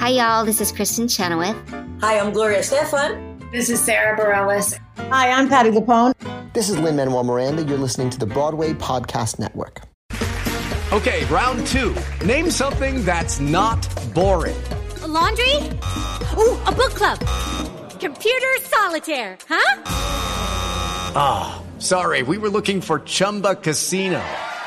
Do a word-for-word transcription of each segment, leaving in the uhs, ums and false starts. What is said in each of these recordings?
Hi, y'all. This is Kristen Chenoweth. Hi, I'm Gloria Stefan. This is Sarah Bareilles. Hi, I'm Patti LuPone. This is Lin-Manuel Miranda. You're listening to the Broadway Podcast Network. Okay, round two. Name something that's not boring. A laundry? Ooh, a book club. Computer solitaire, huh? Ah, oh, sorry. We were looking for Chumba Casino.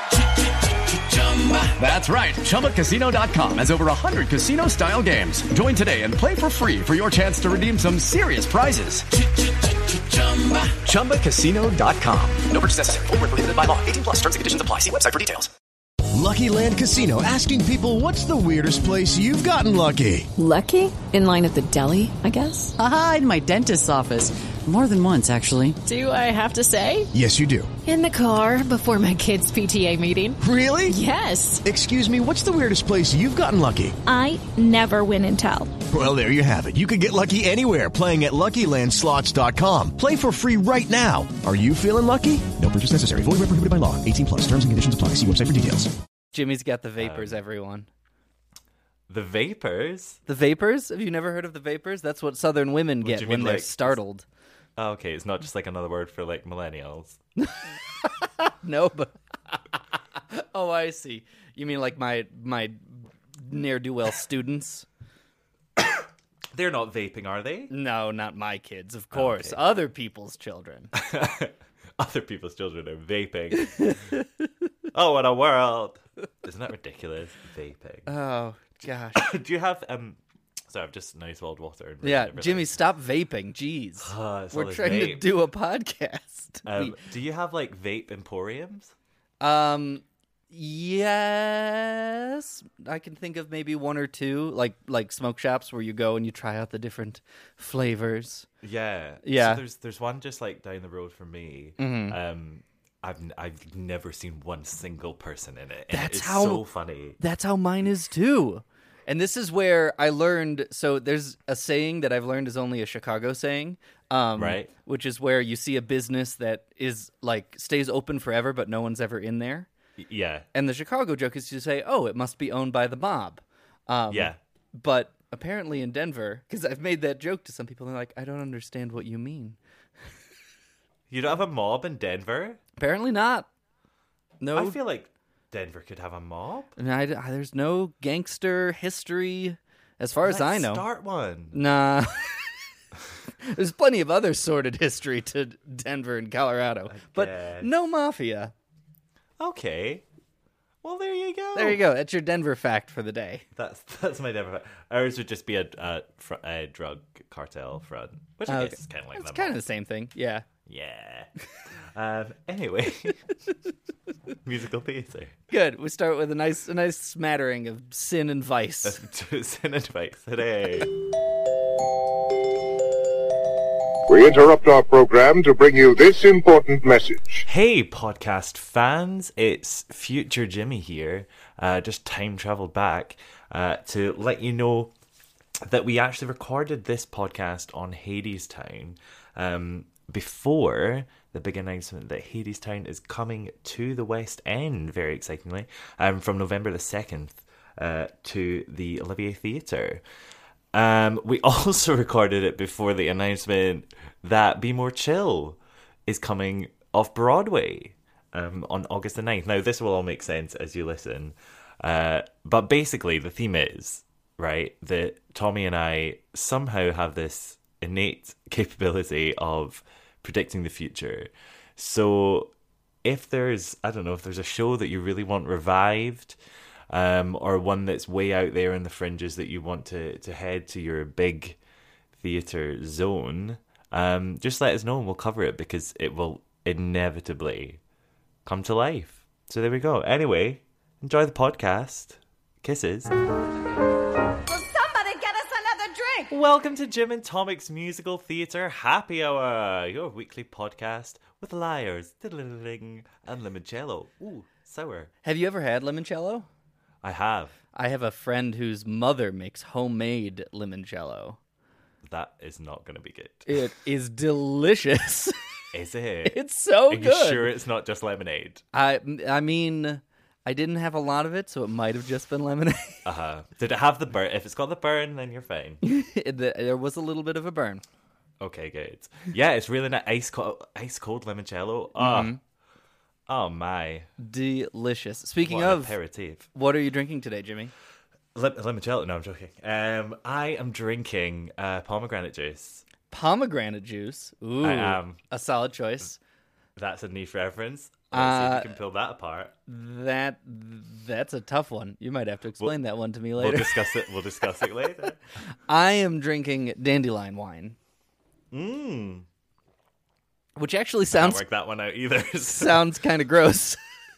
That's right. Chumba Casino dot com has over one hundred casino-style games. Join today and play for free for your chance to redeem some serious prizes. Chumba Casino dot com. No purchase necessary. Void where prohibited by law. eighteen plus terms and conditions apply. See website for details. Lucky Land Casino, asking people, what's the weirdest place you've gotten lucky? Lucky? In line at the deli, I guess? Aha, in my dentist's office. More than once, actually. Do I have to say? Yes, you do. In the car before my kids' P T A meeting. Really? Yes. Excuse me, what's the weirdest place you've gotten lucky? I never win and tell. Well, there you have it. You can get lucky anywhere, playing at Lucky Land Slots dot com. Play for free right now. Are you feeling lucky? No purchase necessary. Void where prohibited by law. eighteen plus. Terms and conditions apply. See website for details. Jimmy's got the vapors, um, everyone. The vapors? The vapors? Have you never heard of the vapors? That's what Southern women get when they're like, startled. Oh, okay, it's not just like another word for like millennials. No, but oh, I see. You mean like my my ne'er-do-well students? They're not vaping, are they? No, not my kids, of course. Okay. Other people's children. Other people's children are vaping. Oh, what a world! Isn't that ridiculous? Vaping. Oh gosh. Do you have um? Sorry, I've just now swallowed water. And yeah, Jimmy, stop vaping. Jeez, oh, we're trying vape. to do a podcast. Um, we... Do you have like vape emporiums? Um, yes, I can think of maybe one or two, like like smoke shops where you go and you try out the different flavors. Yeah, yeah. So there's there's one just like down the road from me. Mm-hmm. Um. I've I've never seen one single person in it. That's it's how so funny. That's how mine is too. And this is where I learned. So there's a saying that I've learned is only a Chicago saying, um, right? Which is where you see a business that is like stays open forever, but no one's ever in there. Yeah. And the Chicago joke is to say, "Oh, it must be owned by the mob." Um, yeah. But apparently in Denver, because I've made that joke to some people, and they're like, "I don't understand what you mean." You don't have a mob in Denver? Apparently not. No. I feel like Denver could have a mob. I, I, there's no gangster history as far Let's as I know. Start one. Nah. There's plenty of other sordid history to Denver and Colorado. But no mafia. Okay. Well, there you go. There you go. That's your Denver fact for the day. That's that's my Denver fact. Ours would just be a, a, a drug cartel front, which I okay. guess is kind of like It's that. kind of the same thing. Yeah. Yeah. um, anyway, musical theater. Good. We start with a nice, a nice smattering of sin and vice. Sin and vice today. We interrupt our program to bring you this important message. Hey, podcast fans, it's Future Jimmy here. Uh, just time traveled back uh, to let you know that we actually recorded this podcast on Hadestown um, before the big announcement that Hadestown is coming to the West End, very excitingly, um, from November the second uh, to the Olivier Theatre. Um, we also recorded it before the announcement that Be More Chill is coming off Broadway um, on August the ninth. Now, this will all make sense as you listen. Uh, but basically, the theme is, right, that Tommy and I somehow have this innate capability of predicting the future. So if there's, I don't know, if there's a show that you really want revived, um, or one that's way out there in the fringes that you want to, to head to your big theatre zone, um, just let us know and we'll cover it because it will inevitably come to life. So there we go. Anyway, enjoy the podcast. Kisses. Welcome to Jim and Tomic's Musical Theatre Happy Hour, your weekly podcast with liars, diddling, and limoncello. Ooh, sour. Have you ever had limoncello? I have. I have a friend whose mother makes homemade limoncello. That is not going to be good. It is delicious. Is it? It's so Are good. Are you sure it's not just lemonade? I, I mean... I didn't have a lot of it, so it might have just been lemonade. Uh-huh. Did it have the burn? If it's got the burn, then you're fine. it, there was a little bit of a burn. Okay, good. Yeah, it's really nice. Ice cold, ice cold limoncello. Oh, Mm-hmm. oh my. Delicious. Speaking What an of, aperitif. what are you drinking today, Jimmy? Lim- limoncello? No, I'm joking. Um, I am drinking uh, pomegranate juice. Pomegranate juice. Ooh, I am. a solid choice. That's a niche reference. Let's see if Uh, you can pull that apart. That that's a tough one. You might have to explain that one to me later. We'll discuss it. We'll discuss it later. I am drinking dandelion wine, Mmm. which actually Can't sounds work that one out either. sounds kind of gross.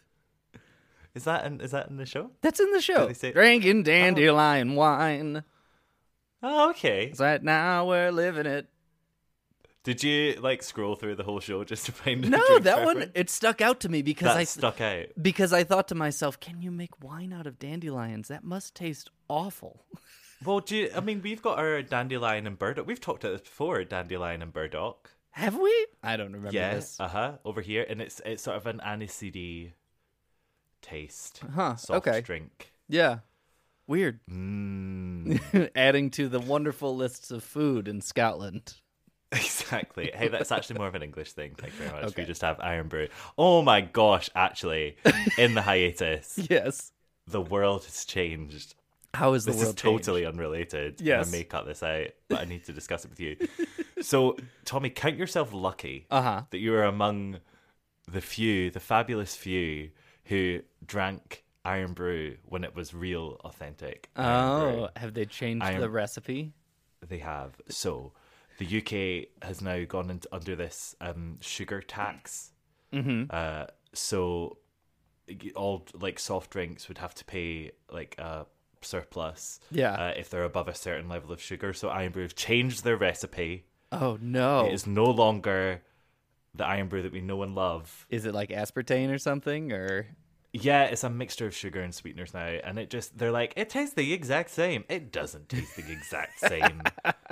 Is that in, is that in the show? That's in the show. Did they say- Drinking dandelion wine. Oh, okay. Right now we're living it. Did you like scroll through the whole show just to find? No, a drink that one reference? it stuck out to me because That I stuck out. because I thought to myself, can you make wine out of dandelions? That must taste awful. Well, do you, I mean, we've got our dandelion and burdock. We've talked about this before, dandelion and burdock. Have we? I don't remember Yeah, this. uh huh. Over here, and it's it's sort of an aniseedy taste. Huh, Soft okay. drink. Yeah. Weird. Mm. Adding to the wonderful lists of food in Scotland. Exactly. Hey, that's actually more of an English thing. Thank you very much. Okay. We just have Iron Brew. Oh my gosh! Actually, in the hiatus, Yes. the world has changed. How is the This world is totally changed? unrelated. Yes. I may cut this out, but I need to discuss it with you. So, Tommy, count yourself lucky Uh-huh. that you are among the few, the fabulous few, who drank Iron Brew when it was real, authentic Iron Brew. Oh, have they changed I am- the recipe? They have. So, the U K has now gone into, under this um, sugar tax. Mm-hmm. Uh, so, all like soft drinks would have to pay like a surplus Yeah. uh, if they're above a certain level of sugar. So, Iron Brew have changed their recipe. Oh, no. It is no longer the Iron Brew that we know and love. Is it like aspartame or something? Or Yeah, it's a mixture of sugar and sweeteners now, and it just they're like, it tastes the exact same. It doesn't taste the exact same.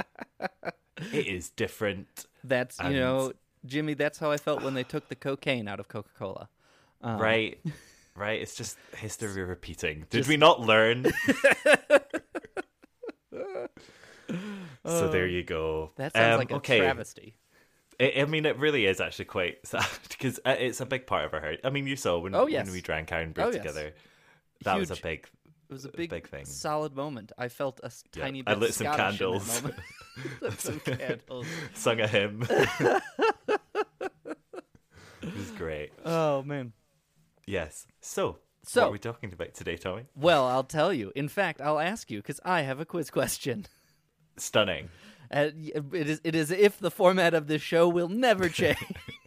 It is different. That's, you And- know, Jimmy, that's how I felt when they took the cocaine out of Coca-Cola. Um, Right. Right. It's just history repeating. Did Just- we not learn? So there you go. That sounds Um, like a okay. travesty. I I mean, it really is actually quite sad because it's a big part of our heritage. I mean, you saw when, Oh, yes. when we drank Iron Brew Oh, yes. together. That was a Huge. big, It was a big, big thing. solid moment. I felt a s- Yeah. tiny I bit lit some Scottish in that candles. moment. Lit some candles. Sung a hymn. It was great. Oh, man. Yes. So, So- what are we talking about today, Tommy? Well, I'll tell you. In fact, I'll ask you because I have a quiz question. Stunning. Uh, y- it is. It is if the format of this show will never change.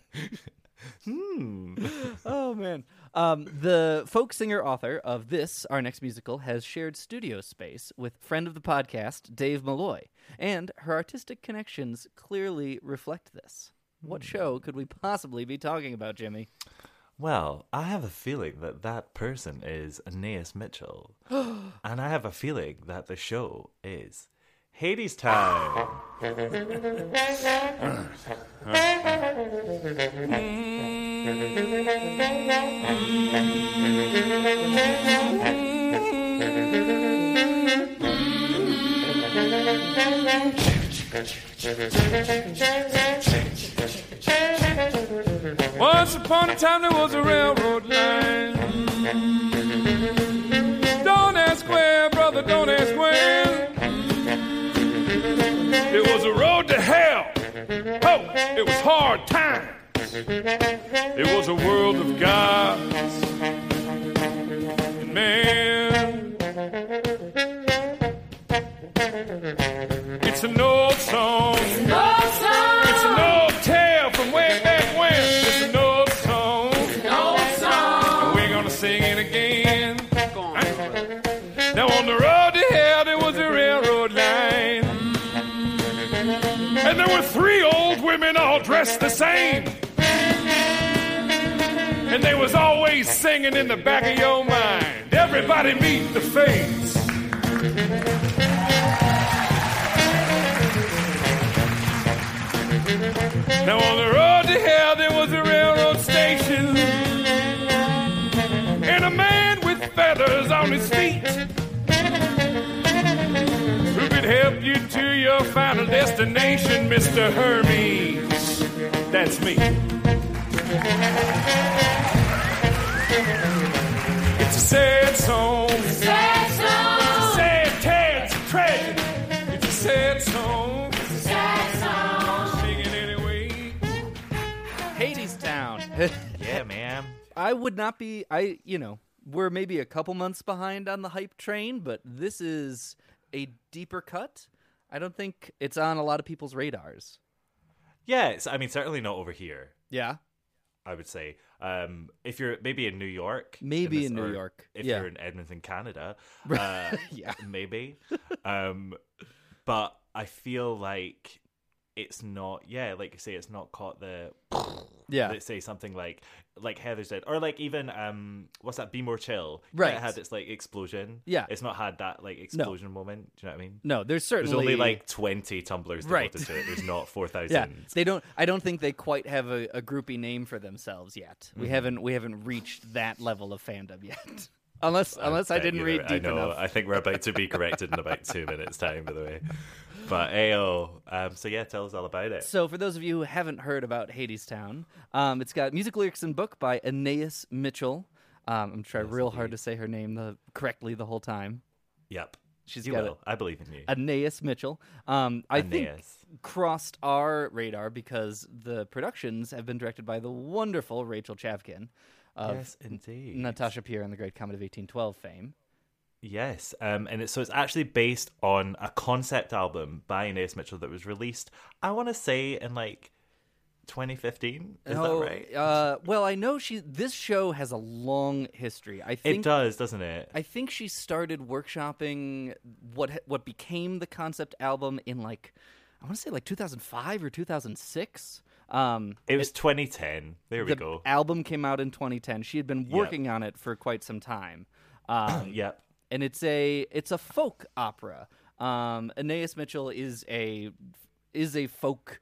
Hmm. Oh man. Um, the folk singer author of this, our next musical, has shared studio space with friend of the podcast, Dave Malloy, and her artistic connections clearly reflect this. What show could we possibly be talking about, Jimmy? Well, I have a feeling that that person is Aeneas Mitchell. And I have a feeling that the show is Hades Town. Once upon a time there was a railroad line. Don't ask where, brother, don't ask where. It was a road to hell. Oh, it was hard times. It was a world of gods and man. It's an old song. It's an old song. It's an old tale from way back when. It's an old song. It's an old song. And we're gonna sing it again. Now on the road to hell there was a railroad line. And there were three old women all dressed the same. And they was always singing in the back of your mind, everybody meet the face. Now on the road to hell there was a railroad station. And a man with your final destination, Mister Hermes. That's me. It's a sad song. Sad song. It's a sad tale. It's a tragedy. It's a sad song. Sad song. Sing it anyway. Hadestown. Yeah, man. I would not be, I, you know, we're maybe a couple months behind on the hype train, but this is a deeper cut. I don't think it's on a lot of people's radars. Yeah, it's, I mean, certainly not over here. Yeah. I would say. Um, if you're maybe in New York. Maybe this, in New or York. If yeah. you're in Edmonton, Canada. Uh, yeah. Maybe. Um, but I feel like it's not, yeah, like you say, it's not caught the, yeah. let's say something like, like Heather said, or like even, um, what's that, Be More Chill. Right. It had its like explosion. Yeah. It's not had that like explosion no. moment. Do you know what I mean? No, there's certainly. There's only like twenty Tumblrs devoted right. to it. There's not four thousand. Yeah. They don't, I don't think they quite have a, a groupie name for themselves yet. We Mm-hmm. haven't, we haven't reached that level of fandom yet. Unless, unless I, I didn't read deep I know. enough. I think we're about to be corrected in about two minutes' time, by the way. But ayo, um, so yeah, tell us all about it. So for those of you who haven't heard about Hadestown, um, it's got music, lyrics, and book by Anais Mitchell. Um, I'm trying Yes, real indeed. hard to say her name the, correctly the whole time. Yep, She's you got will. a, I believe in you. Anais Mitchell. Um, I think Anais. crossed our radar because the productions have been directed by the wonderful Rachel Chavkin of Yes, indeed. Natasha Pierre and the Great Comet of eighteen twelve fame. Yes, um, and it's, so it's actually based on a concept album by Anais Mitchell that was released, I want to say, in like twenty fifteen. Is oh, that right? Uh, well, I know she. This show has a long history. I think it does, doesn't it? I think she started workshopping what what became the concept album in like I want to say like two thousand five or two thousand six. Um, it was it, twenty ten. There we the go. Album came out in twenty ten. She had been working yep. on it for quite some time. Um, yep. And it's a it's a folk opera. Um, Anais Mitchell is a is a folk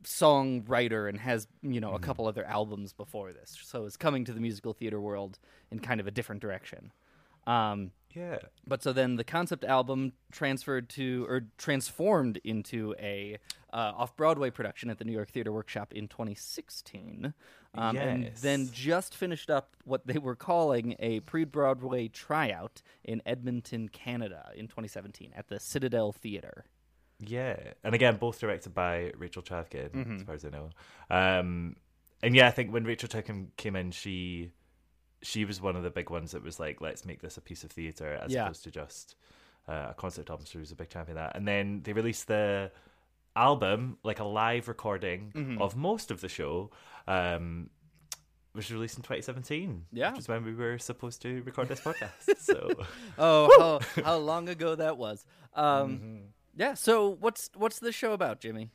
songwriter and has you know mm. a couple other albums before this, so is coming to the musical theater world in kind of a different direction. Um, yeah. But so then the concept album transferred to or transformed into a uh, off-Broadway production at the New York Theater Workshop in twenty sixteen. Um, yes. And then just finished up what they were calling a pre-Broadway tryout in Edmonton, Canada in twenty seventeen at the Citadel Theater. Yeah. And again, both directed by Rachel Chavkin, mm-hmm. as far as I know. Um, and yeah, I think when Rachel Chavkin came in, she... she was one of the big ones that was like, let's make this a piece of theatre as yeah. opposed to just uh, a concept album. So she was a big champion of that. And then they released the album, like a live recording mm-hmm. of most of the show, um, which was released in twenty seventeen. Yeah. Which is when we were supposed to record this podcast. So, oh, how, how long ago that was. Um, mm-hmm. Yeah, so what's what's the show about, Jimmy?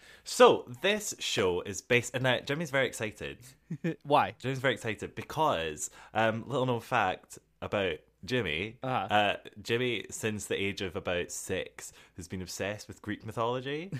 So this show is based, and now Jimmy's very excited. Why? Jimmy's very excited because, um, little known fact about Jimmy, uh-huh. uh, Jimmy, since the age of about six, has been obsessed with Greek mythology.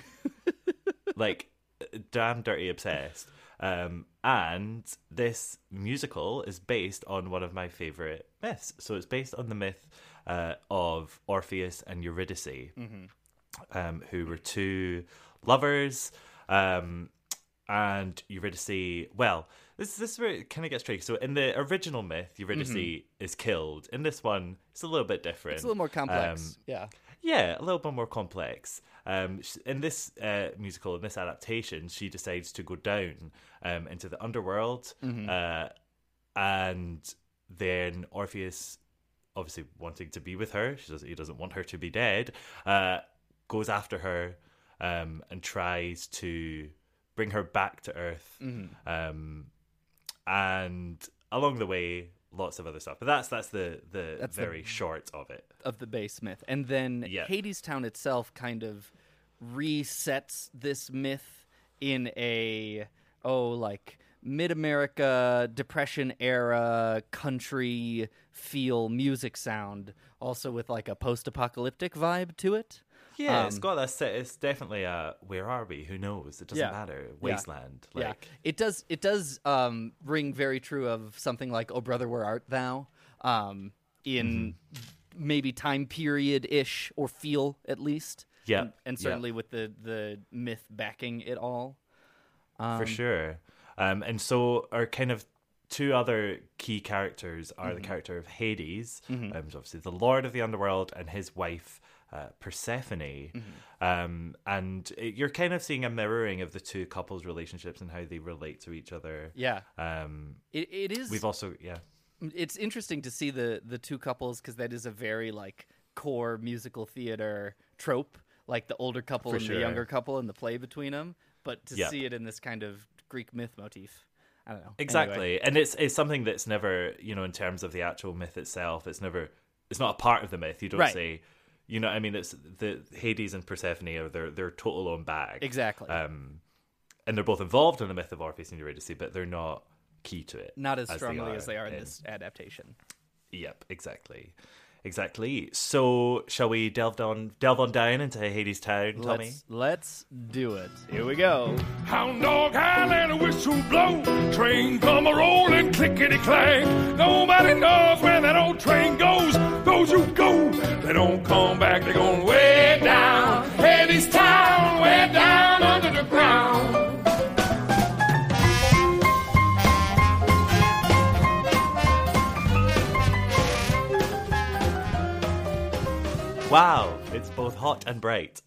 Like, damn dirty obsessed. Um, and this musical is based on one of my favourite myths. So it's based on the myth uh, of Orpheus and Eurydice, mm-hmm. um, who were two lovers, um, and Eurydice, well, this, this is where it kind of gets tricky. So in the original myth, Eurydice mm-hmm. is killed. In this one, it's a little bit different. It's a little more complex, um, yeah. Yeah, a little bit more complex. Um, in this uh, musical, in this adaptation, she decides to go down um, into the underworld, mm-hmm. uh, and then Orpheus, obviously wanting to be with her, she doesn't, he doesn't want her to be dead, uh, goes after her, Um, and tries to bring her back to Earth. Mm-hmm. Um, and along the way, lots of other stuff. But that's that's the, the that's very the, short of it. Of the base myth. And then yeah. Hadestown itself kind of resets this myth in a, oh, like, mid-America, Depression-era, country feel music sound, also with, like, a post-apocalyptic vibe to it. Yeah, um, it's got that set. It's definitely a where are we? Who knows? It doesn't yeah, matter. Wasteland. Yeah, like yeah. It does. It does um, ring very true of something like "Oh Brother, Where Art Thou?" Um, in mm-hmm. maybe time period ish or feel at least. Yeah, and, and certainly with the the myth backing it all. Um, For sure. Um, and so our kind of two other key characters are mm-hmm. the character of Hades, mm-hmm. um, obviously the Lord of the Underworld, and his wife uh, Persephone. Mm-hmm. Um, and it, you're kind of seeing a mirroring of the two couples' relationships and how they relate to each other. Yeah. Um, it it is. We've also yeah. It's interesting to see the the two couples because that is a very like core musical theater trope, like the older couple For and sure. the younger couple and the play between them. But to Yep. see it in this kind of Greek myth motif, I don't know. Exactly. Anyway. And it's it's something that's never, you know, in terms of the actual myth itself, it's never, it's not a part of the myth. You don't Right. say, you know what I mean? It's the Hades and Persephone are their, their total own bag. Exactly. Um, and they're both involved in the myth of Orpheus and Eurydice, but they're not key to it. Not as they strongly are as they are in in- this adaptation. Yep, exactly. Exactly. So, shall we delve down, delve on down into Hades Town, Tommy? Let's, let's do it. Here we go. Hound dog howl and a whistle blow. Train come a rolling, clickety clang. Nobody knows where that old train goes. Those who go, they don't come back. They're going way down. Hades Town, way down under the ground. Wow, it's both hot and bright.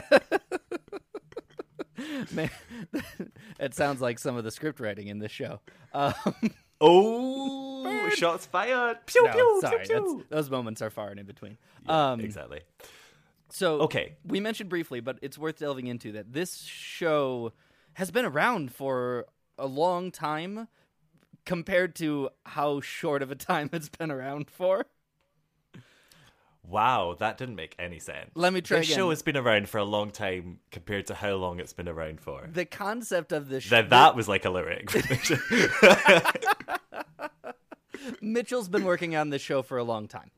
Man, it sounds like some of the script writing in this show. Um, oh, shots fired! Pew no, pew sorry, pew pew. that's- those moments are far and in between. Yeah, um, exactly. So, Okay. we mentioned briefly, but it's worth delving into that this show has been around for a long time compared to how short of a time it's been around for. Wow, that didn't make any sense. Let me try This again. show has been around for a long time compared to how long it's been around for. The concept of this That show... that was like a lyric. Mitchell's been working on this show for a long time.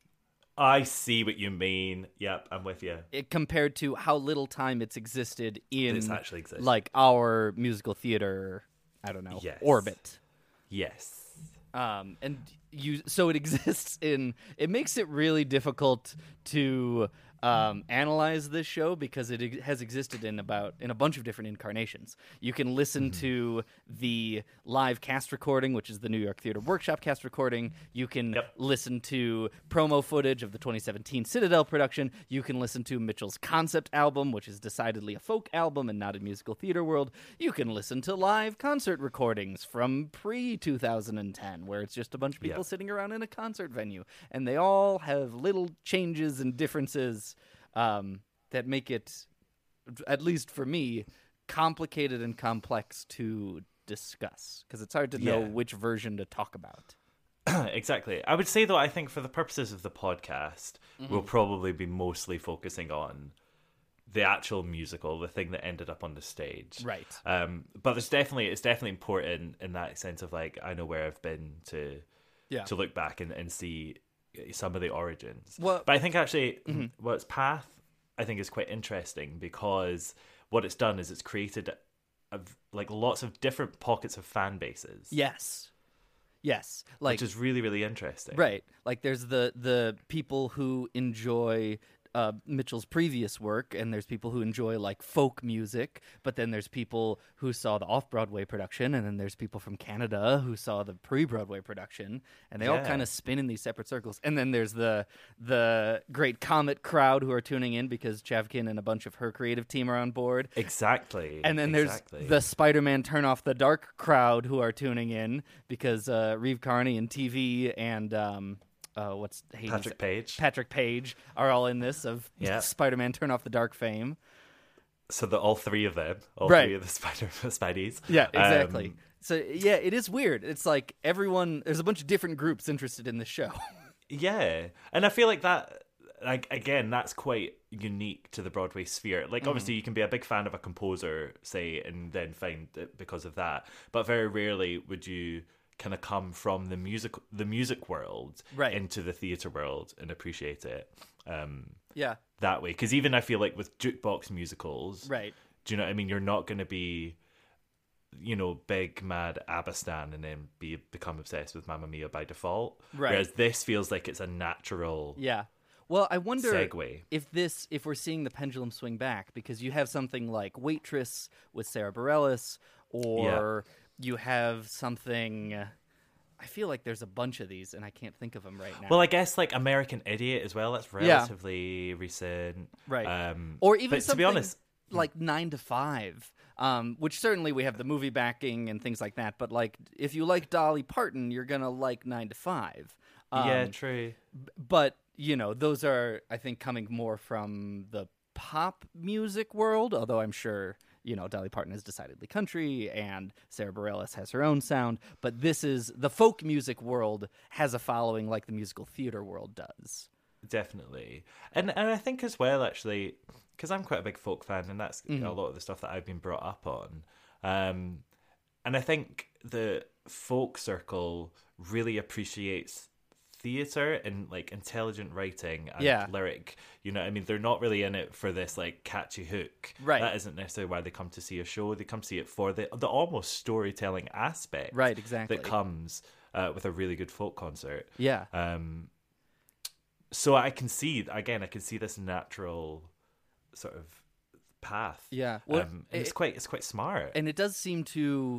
I see what you mean. Yep, I'm with you. It, compared to how little time it's existed in It's actually existed. like our musical theater, I don't know, Yes. orbit. Yes. Um, and you, so it exists in. It makes it really difficult to um, analyze this show because it ex- has existed in about in a bunch of different incarnations. You can listen Mm-hmm. to the live cast recording, which is the New York Theater Workshop cast recording. You can Yep. listen to promo footage of the twenty seventeen Citadel production. You can listen to Mitchell's concept album, which is decidedly a folk album and not a musical theater world. You can listen to live concert recordings from pre two thousand ten, where it's just a bunch of people Yep. sitting around in a concert venue, and they all have little changes and differences um, that make it, at least for me, complicated and complex to discuss because it's hard to know Yeah. which version to talk about. Exactly. I would say, though, I think for the purposes of the podcast, Mm-hmm. we'll probably be mostly focusing on the actual musical, the thing that ended up on the stage. Right. Um, but there's definitely, it's definitely important in that sense of like, I know where I've been to Yeah. to look back and, and see some of the origins. Well- but I think actually, Mhm. well, its path, I think, is quite interesting because what it's done is it's created a, like lots of different pockets of fan bases. Yes. Yes. Like which is really, really interesting. Right. Like there's the the people who enjoy uh, Mitchell's previous work, and there's people who enjoy like folk music, but then there's people who saw the off-Broadway production, and then there's people from Canada who saw the pre-Broadway production, and they all Yeah. kind of spin in these separate circles. And then there's the the Great Comet crowd who are tuning in because Chavkin and a bunch of her creative team are on board. Exactly. And then exactly. there's the Spider-Man Turn Off the Dark crowd who are tuning in because uh, Reeve Carney and T V and um, uh, what's Hayden's- Patrick Page. Patrick Page are all in this of Yeah. Spider-Man Turn Off the Dark fame. So that all three of them, all Right. three of the Spider Spideys. Yeah, exactly. Um, so yeah, it is weird. It's like everyone. There's a bunch of different groups interested in this show. yeah, and I feel like that. Like again, that's quite unique to the Broadway sphere. Like, Mhm. obviously, you can be a big fan of a composer, say, and then find it because of that. But very rarely would you kind of come from the music, the music world, Right. into the theater world and appreciate it. Um, Yeah. that way. Because even I feel like with jukebox musicals, Right. do you know what I mean? You're not going to be, you know, big mad ABBA stan and then be become obsessed with Mamma Mia by default. Right. Whereas this feels like it's a natural. Yeah. Well, I wonder segue. if this, if we're seeing the pendulum swing back, because you have something like Waitress with Sarah Bareilles, or yeah. you have something. I feel like there's a bunch of these, and I can't think of them right now. Well, I guess like American Idiot as well. That's relatively yeah. recent, right? Um, or even but something to be honest, like Nine to Five, um, which certainly we have the movie backing and things like that. But like, if you like Dolly Parton, you're gonna like Nine to Five. Um, yeah, true. B- but you know, those are, I think, coming more from the pop music world, although I'm sure, you know, Dolly Parton is decidedly country and Sarah Bareilles has her own sound. But this is, the folk music world has a following like the musical theater world does. Definitely. And and I think as well, actually, because I'm quite a big folk fan, and that's mm-hmm. a lot of the stuff that I've been brought up on. Um, and I think the folk circle really appreciates theater and like intelligent writing and yeah. lyric, you know what I mean? They're not really in it for this like catchy hook. Right. That isn't necessarily why they come to see a show. They come see it for the the almost storytelling aspect. Right, exactly. That comes uh, with a really good folk concert. Yeah. Um. So I can see, again, I can see this natural sort of path. Yeah. Well, um, and it, it's quite it's quite smart. And it does seem to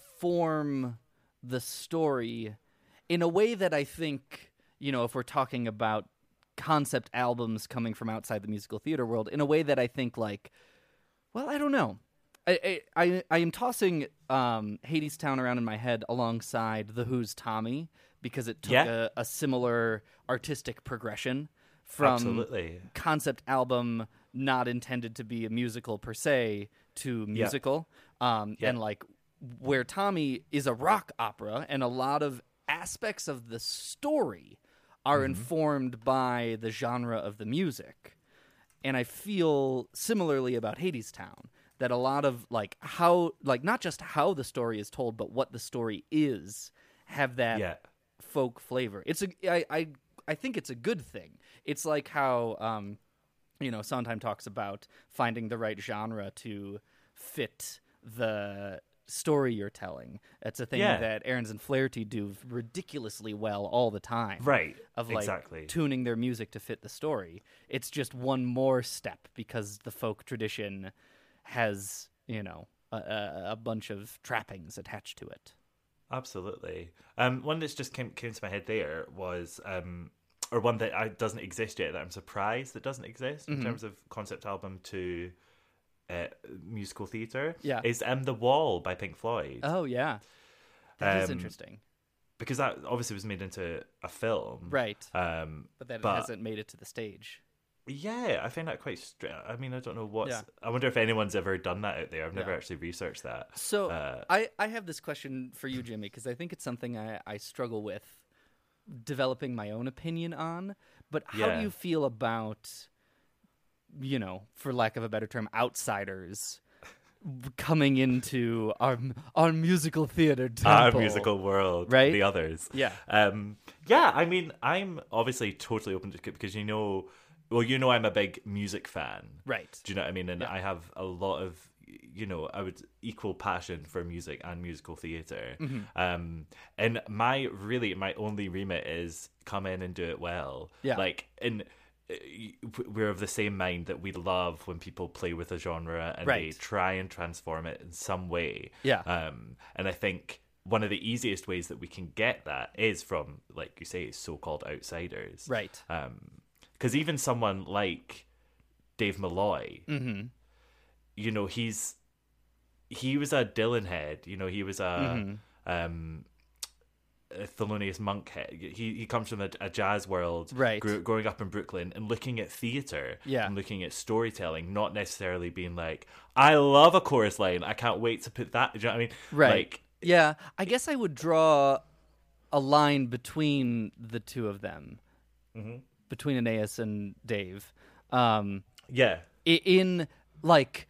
inform the story in a way that I think, you know, if we're talking about concept albums coming from outside the musical theater world, in a way that I think, like, well, I don't know. I I, I am tossing um, Hadestown around in my head alongside The Who's Tommy, because it took yeah. a, a similar artistic progression from Absolutely. concept album not intended to be a musical per se to musical. Yeah. Um, yeah. And, like, where Tommy is a rock opera and a lot of aspects of the story are mm-hmm. informed by the genre of the music. And I feel similarly about Hadestown, that a lot of like how, like not just how the story is told, but what the story is, have that yeah. folk flavor. It's a, I, I, I think it's a good thing. It's like how, um, you know, Sondheim talks about finding the right genre to fit the story you're telling. It's a thing yeah. that Ahrens and Flaherty do ridiculously well all the time. Right. Of like exactly. tuning their music to fit the story. It's just one more step because the folk tradition has, you know, a, a bunch of trappings attached to it. Absolutely. Um, one that just came came to my head there was, um, or one that I, doesn't exist yet that I'm surprised that doesn't exist Mm-hmm. in terms of concept album to Uh, musical theatre yeah. is um, The Wall by Pink Floyd. Oh, yeah. That um, is interesting. Because that obviously was made into a film. Right. Um, but that but, hasn't made it to the stage. Yeah, I find that quite strange. I mean, I don't know what's... Yeah. I wonder if anyone's ever done that out there. I've never yeah. actually researched that. So uh, I, I have this question for you, Jimmy, because I think it's something I, I struggle with developing my own opinion on. But how yeah. do you feel about... you know, for lack of a better term, outsiders coming into our our musical theater temple. Our musical world, right? The others. Yeah. Um, yeah, I mean, I'm obviously totally open to it because, you know, well, you know I'm a big music fan. Right. Do you know what I mean? And yeah. I have a lot of, you know, I would equal passion for music and musical theatre. Mm-hmm. Um, and my, really, my only remit is come in and do it well. Yeah. Like, in... we're of the same mind that we love when people play with a genre and right. they try and transform it in some way. Yeah. Um, and I think one of the easiest ways that we can get that is from, like you say, so-called outsiders. Right. Um, because even someone like Dave Malloy, mm-hmm. you know, he's he was a Dylan head. You know, he was a mm-hmm. um. a Thelonious Monk head. He he comes from a, a jazz world, right? Grew, growing up in Brooklyn and looking at theater, yeah. and looking at storytelling, not necessarily being like, I love a chorus line, I can't wait to put that. Do you know what I mean? Right. Like, yeah. I guess I would draw a line between the two of them, mm-hmm. between Aeneas and Dave. Um, yeah. In like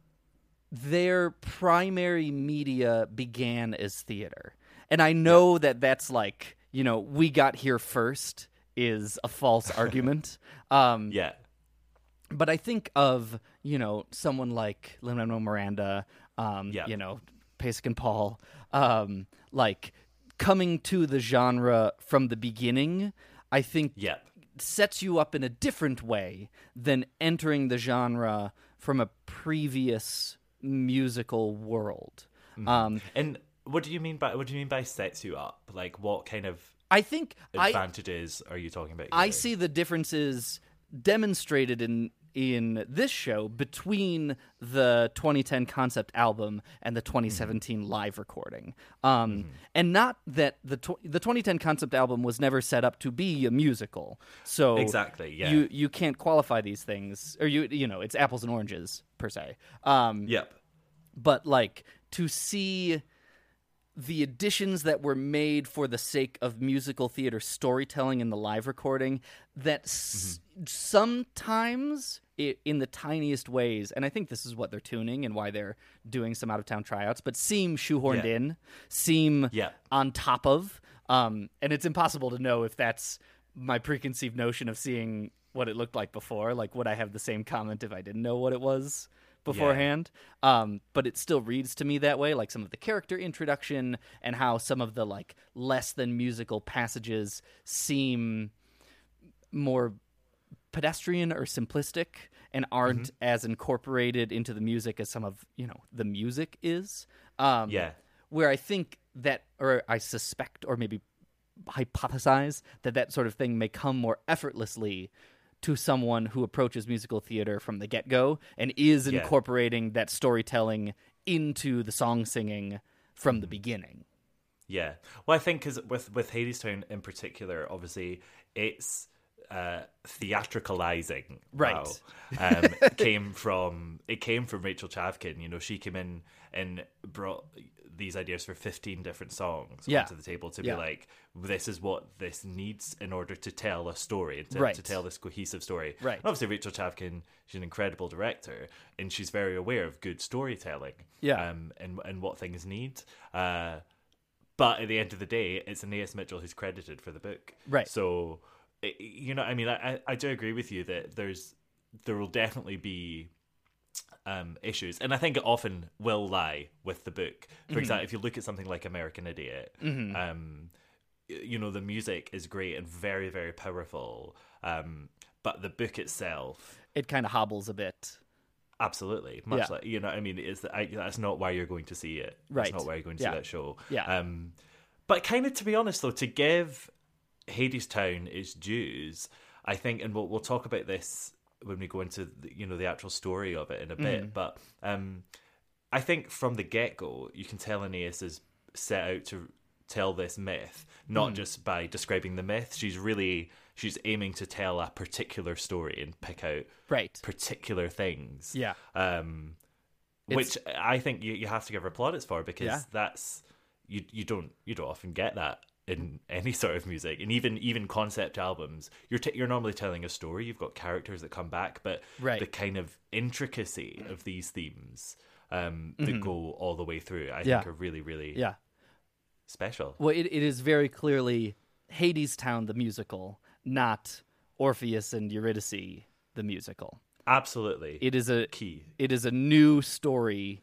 their primary media began as theater. And I know yeah. that that's like, you know, we got here first is a false argument. Um, yeah. But I think of, you know, someone like Lin-Manuel Miranda, um, yeah. you know, Pasek and Paul, um, like coming to the genre from the beginning. I think yeah. sets you up in a different way than entering the genre from a previous musical world. Mm-hmm. Um, and what do you mean by what do you mean by sets you up? Like, what kind of I think advantages I, are you talking about? I here? see the differences demonstrated in in this show between the twenty ten concept album and the twenty seventeen mm-hmm. live recording. Um, mm-hmm. And not that the tw- the twenty ten concept album was never set up to be a musical. So exactly, yeah. You you can't qualify these things, or you you know, it's apples and oranges per se. Um, yep. But like to see the additions that were made for the sake of musical theater storytelling in the live recording that s- mm-hmm. sometimes it, in the tiniest ways, and I think this is what they're tuning and why they're doing some out-of-town tryouts, but seem shoehorned yeah. in, seem yeah. on top of, um, and it's impossible to know if that's my preconceived notion of seeing what it looked like before. Like, would I have the same comment if I didn't know what it was beforehand? Yeah. Um, but it still reads to me that way, like some of the character introduction and how some of the like less than musical passages seem more pedestrian or simplistic and aren't mm-hmm. as incorporated into the music as some of, you know, the music is. Um, yeah. Where I think that, or I suspect, or maybe hypothesize that that sort of thing may come more effortlessly to someone who approaches musical theater from the get-go and is yeah. incorporating that storytelling into the song singing from the beginning. Yeah. Well, I think because with, with Hadestown in particular, obviously, it's uh, theatricalizing. Right. Wow. Um, came from, it came from Rachel Chavkin. You know, she came in and brought these ideas for fifteen different songs yeah. onto the table to yeah. be like, this is what this needs in order to tell a story and to, right. to tell this cohesive story. Right. And obviously, Rachel Chavkin, she's an incredible director and she's very aware of good storytelling yeah. um, and, and what things need. Uh, but at the end of the day, it's Aeneas Mitchell who's credited for the book. Right. So, it, you know, I mean, I, I do agree with you that there's there will definitely be Um, issues, and I think it often will lie with the book. For mm-hmm. example, if you look at something like American Idiot, mm-hmm. um, you know, the music is great and very, very powerful, um, but the book itself, it kind of hobbles a bit. Absolutely, much yeah. like, you know, I mean, is I, that's not why you're going to see it. Right, that's not why you're going to yeah. see that show. Yeah, um, but kind of to be honest, though, to give Hadestown its dues, I think, and we'll we'll talk about this when we go into the, you know, the actual story of it in a bit, mm. but um, I think from the get-go you can tell Aeneas is set out to tell this myth, not mm. just by describing the myth. She's really she's aiming to tell a particular story and pick out right. particular things. Yeah, um, which I think you, you have to give her plaudits for, because yeah. that's you you don't you don't often get that in any sort of music, and even even concept albums. You're t- you're normally telling a story. You've got characters that come back, but right. the kind of intricacy of these themes um, that mm-hmm. go all the way through, I yeah. think, are really really yeah. special. Well, it it is very clearly Hadestown the musical, not Orpheus and Eurydice the musical. Absolutely, it is a key. It is a new story,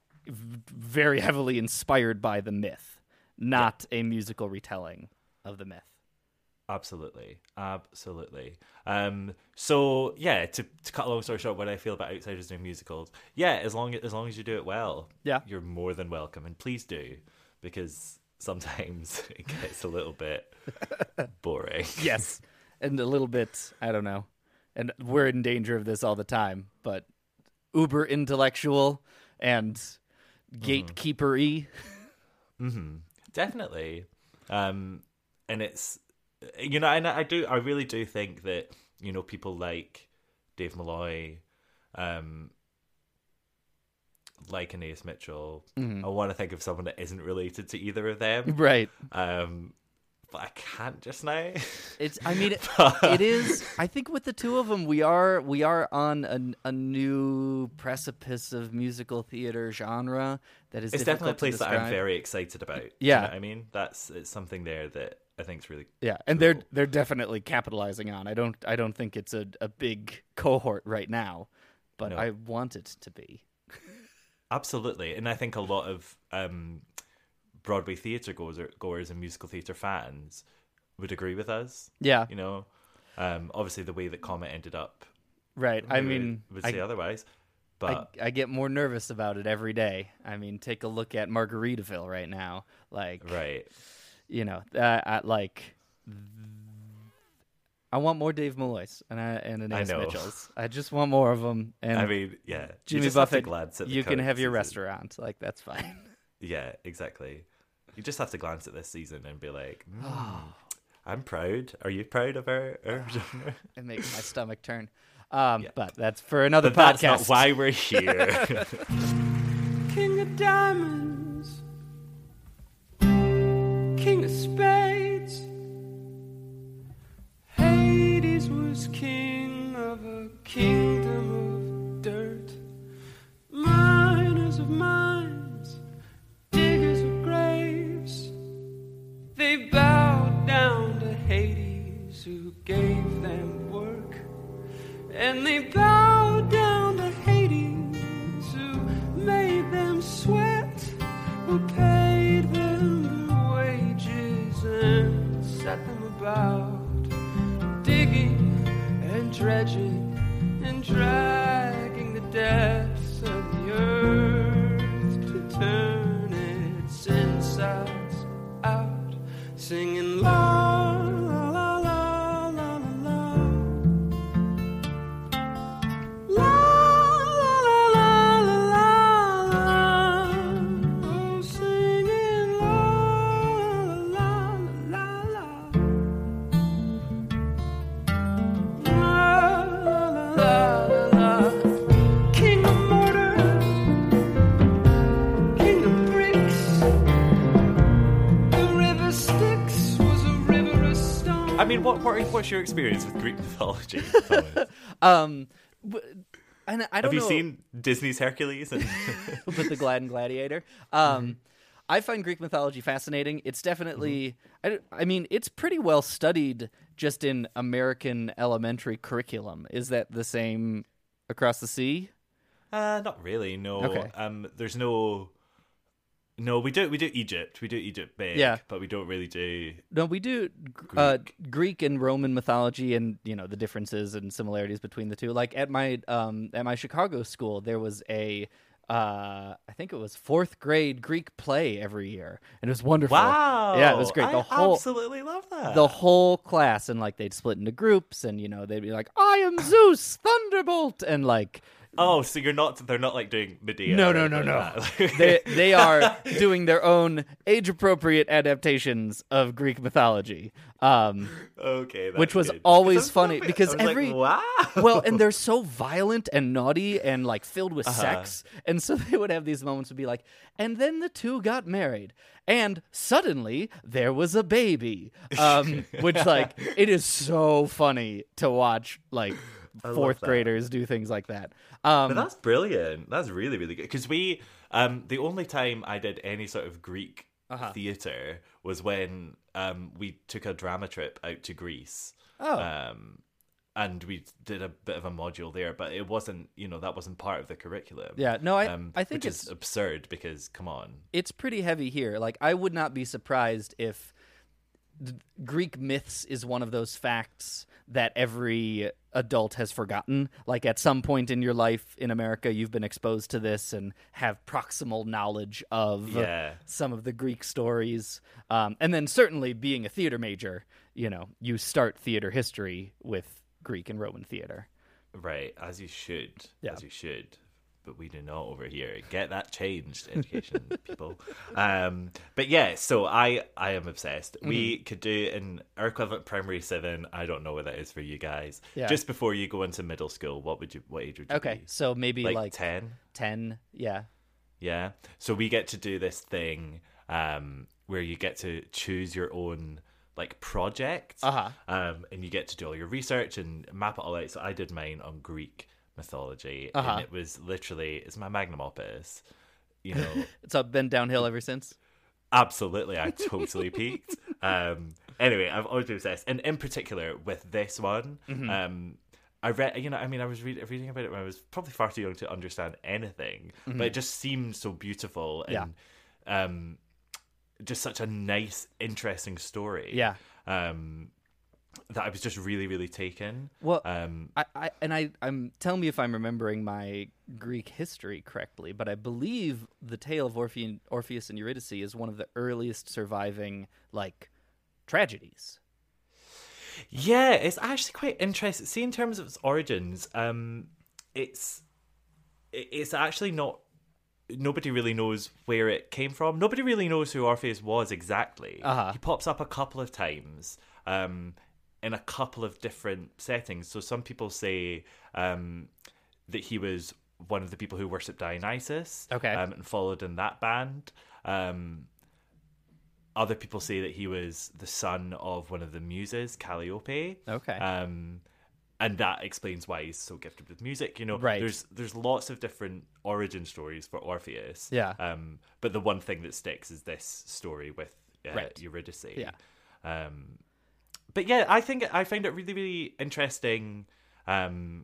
v- very heavily inspired by the myth. Not yeah. a musical retelling of the myth. Absolutely. Absolutely. Um, so, yeah, to, to cut a long story short, what I feel about outsiders doing musicals, yeah, as long as, long as you do it well, yeah. you're more than welcome. And please do, because sometimes it gets a little bit boring. Yes, and a little bit, I don't know. And we're in danger of this all the time, but uber intellectual and gatekeeper-y. Mm-hmm. Definitely. Um, and it's, you know, and I do, I really do think that, you know, people like Dave Malloy, um, like Aeneas Mitchell, mm-hmm. I want to think of someone that isn't related to either of them. Right. Um, but I can't just now. It's, I mean, it, it is, I think with the two of them, we are, we are on a, a new precipice of musical theater genre that is it's definitely a place that I'm very excited about. Yeah. You know what I mean? That's, it's something there that I think is really yeah, and cool. they're they're definitely capitalizing on. I don't I don't think it's a, a big cohort right now, but no. I want it to be. Absolutely, and I think a lot of um, Broadway theatre goers, goers and musical theatre fans would agree with us. Yeah, you know, Um, obviously, the way that Comet ended up, right? I mean, would I, say otherwise. But I, I get more nervous about it every day. I mean, take a look at Margaritaville right now. Like, right, you know, uh, I, like. I want more Dave Malloys and I, and Anais Mitchells. I just want more of them. And I mean, yeah, Jimmy you just Buffett, have to glance at the you can have your season. restaurant. Like, that's fine. Yeah, exactly. You just have to glance at this season and be like, mm, I'm proud. Are you proud of our, our genre? It makes my stomach turn. Um, Yeah. But that's for another But podcast. that's not why we're here. King of diamonds, king of spades. Hades was king of a kingdom of dirt. Miners of mines, diggers of graves. They bowed down to Hades, who gave them work. And they bowed down to Hades, who made them sweat, who paid them their wages and set them about digging and dredging and dragging the depths of the earth to turn its insides out, singing la la la la la la la la la la la la, oh, singing la la la la la. King of mortar, king of bricks. The river Styx was a river of stone. I mean, what, what what's your experience with Greek mythology? um, but, and I don't Have you know, seen Disney's Hercules and with the Glad and Gladiator? Um, mm-hmm. I find Greek mythology fascinating. It's definitely, mm-hmm. I, I mean, it's pretty well studied just in American elementary curriculum. Is that the same across the sea? Uh, not really. No. Okay. Um, there's no. No, we do we do Egypt. We do Egypt big. Yeah. But we don't really do. No, we do Greek. Uh, Greek and Roman mythology, and you know the differences and similarities between the two. Like at my um at my Chicago school, there was a. Uh, I think it was fourth grade Greek play every year, and it was wonderful. Wow! Yeah, it was great. The I whole, absolutely love that. The whole class, and like they'd split into groups, and you know they'd be like, "I am Zeus, Thunderbolt," and like. Oh, so you're not? They're not like doing Medea. No, no, no, no. they they are doing their own age-appropriate adaptations of Greek mythology. Um, okay, that's which was good. always funny because I was every like, wow. well, and they're so violent and naughty and like filled with Uh-huh. sex, and so they would have these moments to be like, and then the two got married, and suddenly there was a baby, um, which like it is so funny to watch like. I Fourth love that. graders do things like that. Um, But that's brilliant. That's really, really good. Because we, um, the only time I did any sort of Greek Uh-huh. theatre was when um, we took a drama trip out to Greece. Oh. Um, and we did a bit of a module there, but it wasn't, you know, that wasn't part of the curriculum. Yeah, no, I, um, I think which it's is absurd because, come on. It's pretty heavy here. Like, I would not be surprised if d- Greek myths is one of those facts that every adult has forgotten. Like at some point in your life in America, you've been exposed to this and have proximal knowledge of Yeah. some of the Greek stories. Um, and then certainly being a theater major, you know, you start theater history with Greek and Roman theater. Right, as you should. Yeah. As you should. But we do not over here. Get that changed, education people. Um, but yeah, so I I am obsessed. Mm-hmm. We could do in our equivalent primary seven. I don't know what that is for you guys. Yeah. Just before you go into middle school, what would you? What age would you Okay, be? so maybe like, like ten. ten, yeah. Yeah. So we get to do this thing um, where you get to choose your own like project, Uh-huh. um, and you get to do all your research and map it all out. So I did mine on Greek mythology, Uh-huh. and it was literally it's my magnum opus. You know, It's up, been downhill ever since. absolutely, I totally peaked. Um, anyway, I've always been obsessed, and in particular with this one. Mhm. Um, I read, you know, I mean, I was read, reading about it when I was probably far too young to understand anything, Mhm. but it just seemed so beautiful and um, just such a nice, interesting story. Yeah. Um, that I was just really, really taken. Well, um, I, I and I, I'm tell me if I'm remembering my Greek history correctly, but I believe the tale of Orphe- Orpheus and Eurydice is one of the earliest surviving like tragedies. Yeah, it's actually quite interesting. See, in terms of its origins, um, it's it's actually not. Nobody really knows where it came from. Nobody really knows who Orpheus was exactly. Uh-huh. He pops up a couple of times um, in a couple of different settings. So some people say um, that he was one of the people who worshipped Dionysus, okay, um, and followed in that band. Um, other people say that he was the son of one of the muses, Calliope. Okay. Um, and that explains why he's so gifted with music. You know, right. there's there's lots of different origin stories for Orpheus. Yeah. Um, but the one thing that sticks is this story with uh, right. Eurydice. Yeah. Um, but yeah, I think I find it really, really interesting. Um,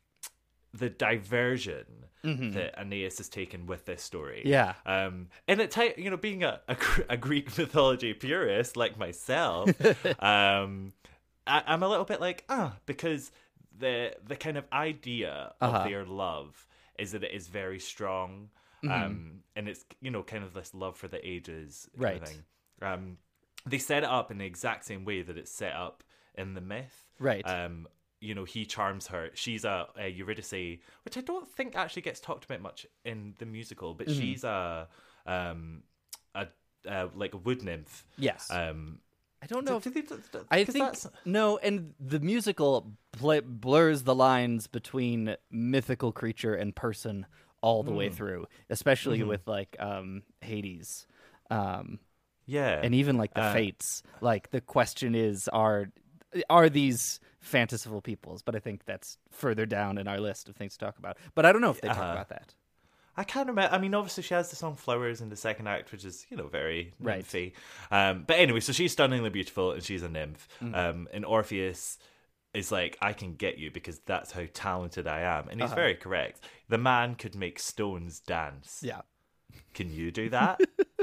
the diversion mm-hmm. that Aeneas has taken with this story. Yeah. Um, and at time, you know, being a, a, a Greek mythology purist like myself, um, I, I'm a little bit like, ah, because the the kind of idea uh-huh. of their love is that it is very strong, um, mm-hmm. and it's, you know, kind of this love for the ages kind right. of thing. Um, they set it up in the exact same way that it's set up in the myth. Right. Um, you know, he charms her. She's a, a Eurydice, which I don't think actually gets talked about much in the musical, but mm-hmm. she's a um a, a like a wood nymph. Yes. Um, I don't know. Do, if, do they, do, do, I think that's... no, and the musical bl- blurs the lines between mythical creature and person all the mm. way through, especially mm-hmm. with like um, Hades. Um, yeah, and even like the uh, Fates. Like the question is, are are these fanciful peoples? But I think that's further down in our list of things to talk about. But I don't know if they talk uh, about that. I can't remember. I mean, obviously she has the song Flowers in the second act, which is, you know, very right. nymphy. Um, but anyway, so she's stunningly beautiful and she's a nymph. Mm. Um, and Orpheus is like, I can get you because that's how talented I am. And he's uh-huh. very correct. The man could make stones dance. Yeah. Can you do that?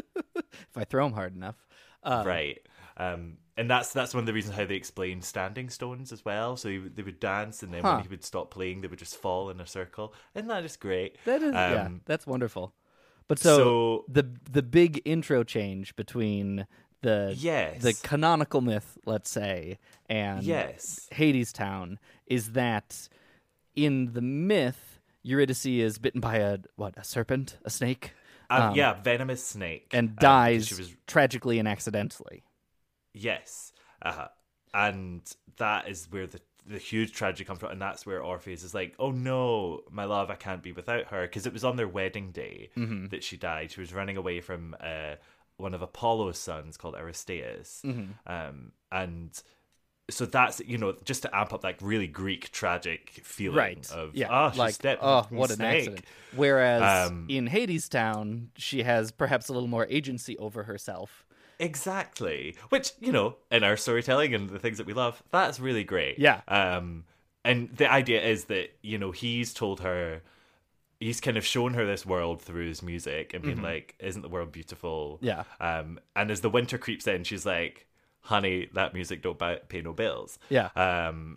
If I throw them hard enough. Um, right. Um, and that's that's one of the reasons how they explain standing stones as well. So he, they would dance, and then huh. when he would stop playing, they would just fall in a circle. Isn't that just great? That is, um, yeah, that's wonderful. But so, so the the big intro change between the yes. the canonical myth, let's say, and yes. Hades Town is that in the myth, Eurydice is bitten by a what a serpent, a snake. Um, um, yeah, venomous snake, and dies um, she was... tragically and accidentally. Yes, uh-huh. And that is where the the huge tragedy comes from, and that's where Orpheus is like, "Oh no, my love, I can't be without her," because it was on their wedding day mm-hmm. that she died. She was running away from uh, one of Apollo's sons called Aristaeus, mm-hmm. um, and so that's, you know, just to amp up that really Greek tragic feeling right. of yeah, oh, she like stepped oh, on what snake. an accident. Whereas um, in Hades Town, she has perhaps a little more agency over herself. Exactly. Which, you know, in our storytelling and the things that we love, that's really great. Yeah. Um, and the idea is that, you know, he's told her, he's kind of shown her this world through his music and being mm-hmm. like, isn't the world beautiful? Yeah. Um, and as the winter creeps in, she's like, honey, that music don't buy, pay no bills. Yeah. Um,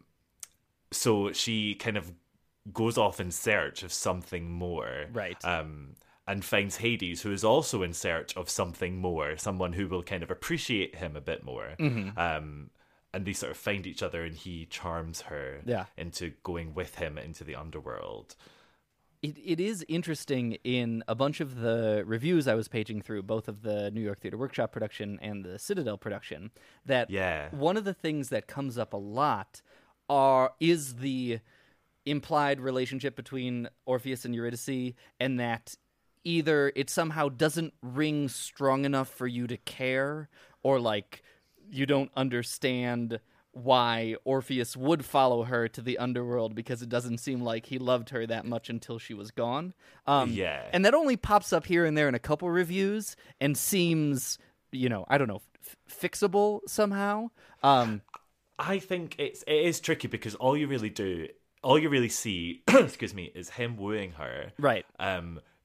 so she kind of goes off in search of something more. Right. Um, and finds Hades, who is also in search of something more, someone who will kind of appreciate him a bit more. Mm-hmm. Um, and they sort of find each other, and he charms her yeah. into going with him into the underworld. It It is interesting in a bunch of the reviews I was paging through, both of the New York Theatre Workshop production and the Citadel production, that yeah. one of the things that comes up a lot are is the implied relationship between Orpheus and Eurydice, and that either it somehow doesn't ring strong enough for you to care, or like you don't understand why Orpheus would follow her to the underworld because it doesn't seem like he loved her that much until she was gone. Um, yeah. And that only pops up here and there in a couple reviews and seems, you know, I don't know, f- fixable somehow. Um, I think it's it is tricky because all you really do, all you really see, excuse me, is him wooing her. Right. Um,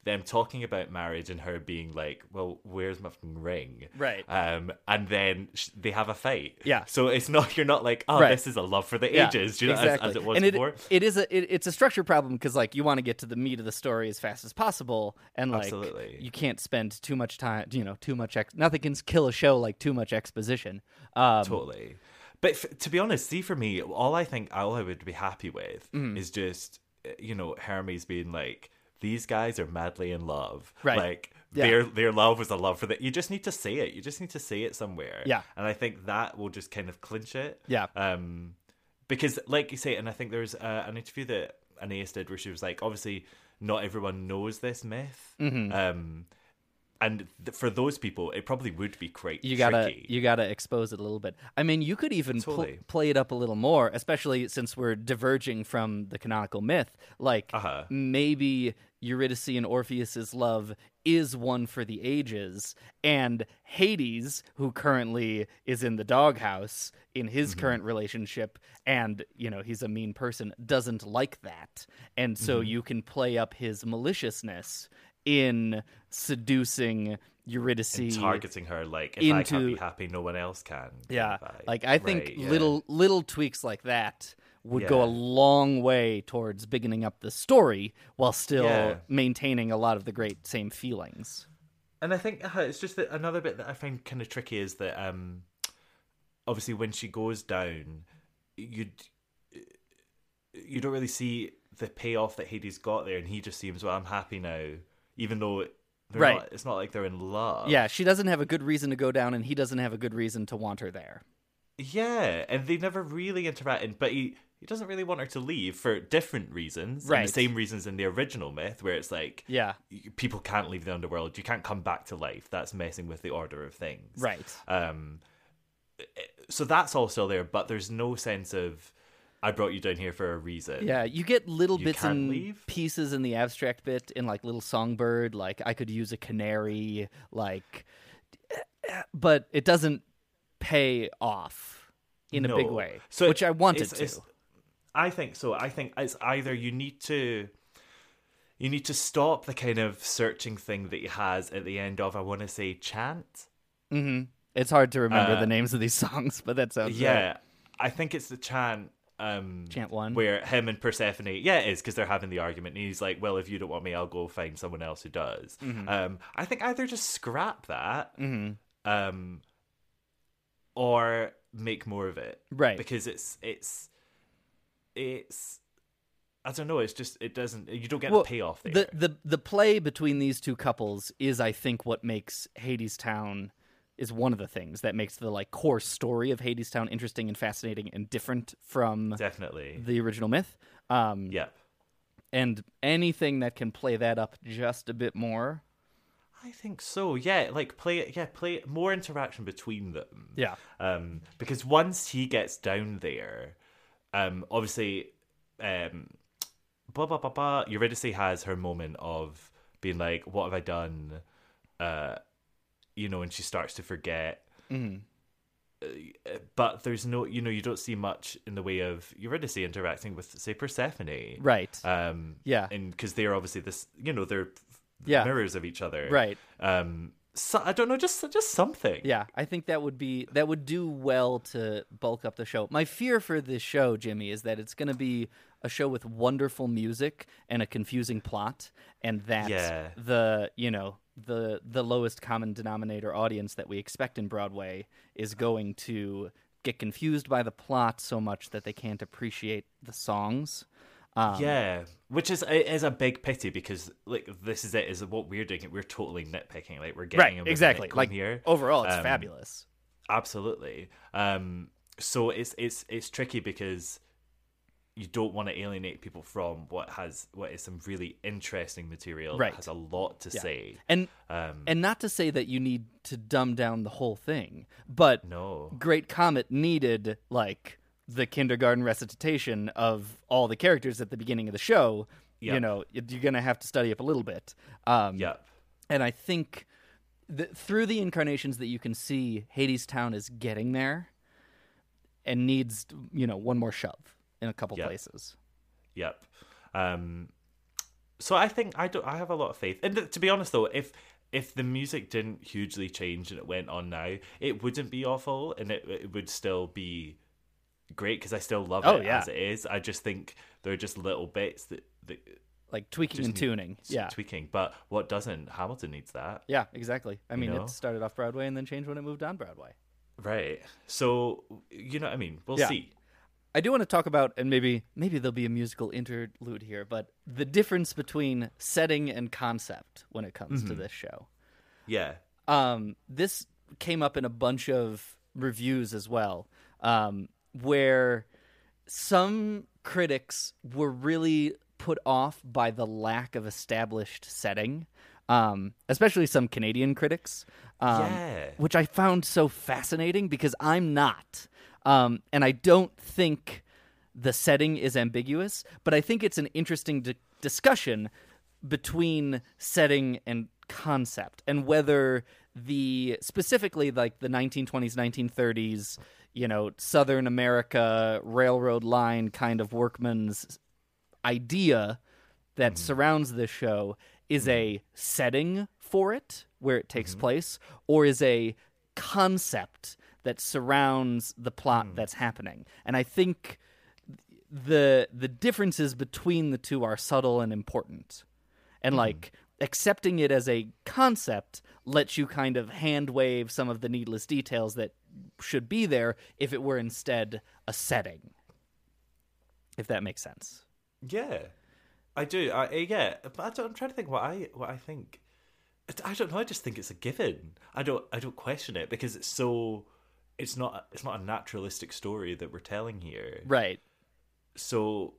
them talking about marriage and her being like, well, where's my fucking ring? Right. Um, and then sh- they have a fight. Yeah. So it's not, you're not like, oh, Right. this is a love for the Yeah, ages, you know, exactly. as, as it was and it, before. it is a it, it's a structure problem because like you want to get to the meat of the story as fast as possible, and like Absolutely. you can't spend too much time. You know, too much. Ex- nothing can kill a show like too much exposition. Um, Totally. But f- to be honest, see, for me, all I think, all I would be happy with Mhm. is just, you know, Hermes being like, these guys are madly in love. Right. Like, Yeah. their their love was a love for the... You just need to say it. You just need to say it somewhere. Yeah. And I think that will just kind of clinch it. Yeah. Um, because, like you say, and I think there's uh, an interview that Anais did where she was like, obviously, not everyone knows this myth. Mhm. Um, and th- for those people, it probably would be quite You gotta tricky. you gotta expose it a little bit. I mean, you could even pl- Totally. play it up a little more, especially since we're diverging from the canonical myth. Like Uh-huh. maybe Eurydice and Orpheus's love is one for the ages, and Hades, who currently is in the doghouse in his Mm-hmm. current relationship, and you know he's a mean person, doesn't like that, and so Mhm. you can play up his maliciousness in seducing Eurydice, And targeting her, like, if I can't into- be happy, no one else can. kind yeah, of vibe. like I think Right, yeah. little little tweaks like that would go a Yeah. long way towards bigging up the story while still Yeah. maintaining a lot of the great same feelings. And I think uh, it's just that another bit that I find kind of tricky is that um, obviously when she goes down, you you don't really see the payoff that Hades got there, and he just seems, well, I'm happy now, even though they're Right. not, it's not like they're in love. Yeah, she doesn't have a good reason to go down, and he doesn't have a good reason to want her there. Yeah, and they never really interact, but he, he doesn't really want her to leave for different reasons. and Right. the same reasons in the original myth, where it's like, Yeah. y- people can't leave the underworld, you can't come back to life. That's messing with the order of things. Right. Um, so that's all still there, but there's no sense of, I brought you down here for a reason. Yeah, you get little You bits can't and leave? pieces in the abstract bit in like Little Songbird, like I could use a canary, like, but it doesn't pay off in a big No. way, So which I wanted it's- to. it's- I think so. I think it's either you need to you need to stop the kind of searching thing that he has at the end of, I want to say, chant. Mm-hmm. It's hard to remember Uh, the names of these songs, but that sounds Yeah, right. I think it's the chant. Um, Chant one? where him and Persephone, yeah, it is, because they're having the argument, and he's like, "Well, if you don't want me, I'll go find someone else who does." Mhm. Um, I think either just scrap that, Mhm. um, or make more of it, Right. Because it's it's it's I don't know. It's just it doesn't. You don't get Well, the payoff there. The, the the play between these two couples is, I think, what makes Hades Town is one of the things that makes the like core story of Hades Town interesting and fascinating and different from Definitely the original myth. Um, Yep. And anything that can play that up just a bit more. I think so. Yeah, like play it. Yeah, play it, more interaction between them. Yeah. Um, because once he gets down there, um, obviously, um, blah blah blah blah. Eurydice has her moment of being like, "What have I done?" Uh, you know, and she starts to forget. Mhm. Uh, but there's no, you know, you don't see much in the way of Eurydice interacting with, say, Persephone, Right. Um, Yeah. and because they're obviously this, you know, they're Yeah. mirrors of each other, Right. Um, so I don't know, just just something. Yeah, I think that would be that would do well to bulk up the show. My fear for this show, Jimmy, is that it's going to be a show with wonderful music and a confusing plot, and that Yeah. the you know the the lowest common denominator audience that we expect in Broadway is going to get confused by the plot so much that they can't appreciate the songs. Um, Yeah, which is is a big pity because like this is it is what we're doing. We're totally nitpicking. Like we're getting Right, in with exactly. nitpicking Like, here. overall, it's Um, fabulous. Absolutely. Um, so it's it's it's tricky because you don't want to alienate people from what has what is some really interesting material Right. that has a lot to Yeah. say. And um, and not to say that you need to dumb down the whole thing, but no. Great Comet needed like the kindergarten recitation of all the characters at the beginning of the show. You Yep. know, you're going to have to study up a little bit. Um, Yep. And I think that through the incarnations that you can see, Hades Town is getting there and needs, you know, one more shove in a couple Yep. places. Yep. Um, So I think I don't. I have a lot of faith. And th- to be honest, though, if if the music didn't hugely change and it went on now, it wouldn't be awful, and it it would still be great because I still love Oh, it yeah. as it is. I just think there are just little bits that, that Like tweaking just and need- tuning. Yeah. tweaking. But what doesn't? Hamilton needs that. Yeah, exactly. I You mean, know? it started off Broadway and then changed when it moved on Broadway. Right. So you know what I mean. We'll Yeah. see. I do want to talk about, and maybe maybe there'll be a musical interlude here, but the difference between setting and concept when it comes to Mhm. this show. Yeah. Um, this came up in a bunch of reviews as well, um, where some critics were really put off by the lack of established setting, um, especially some Canadian critics, um, Yeah. which I found so fascinating because I'm not. Um, and I don't think the setting is ambiguous, but I think it's an interesting di- discussion between setting and concept, and whether the specifically like the nineteen twenties, nineteen thirties, you know, Southern America railroad line kind of workman's idea that surrounds this show is a setting for it where it takes place, or is a concept that surrounds the plot that's happening. And I think the the differences between the two are subtle and important. And like accepting it as a concept lets you kind of hand wave some of the needless details that should be there if it were instead a setting. If that makes sense. Yeah, I do. I, uh, yeah, but I don't, I'm trying to think what I what I think. I don't know. I just think it's a given. I don't. I don't question it because it's so. It's not. It's not a naturalistic story that we're telling here. Right. So.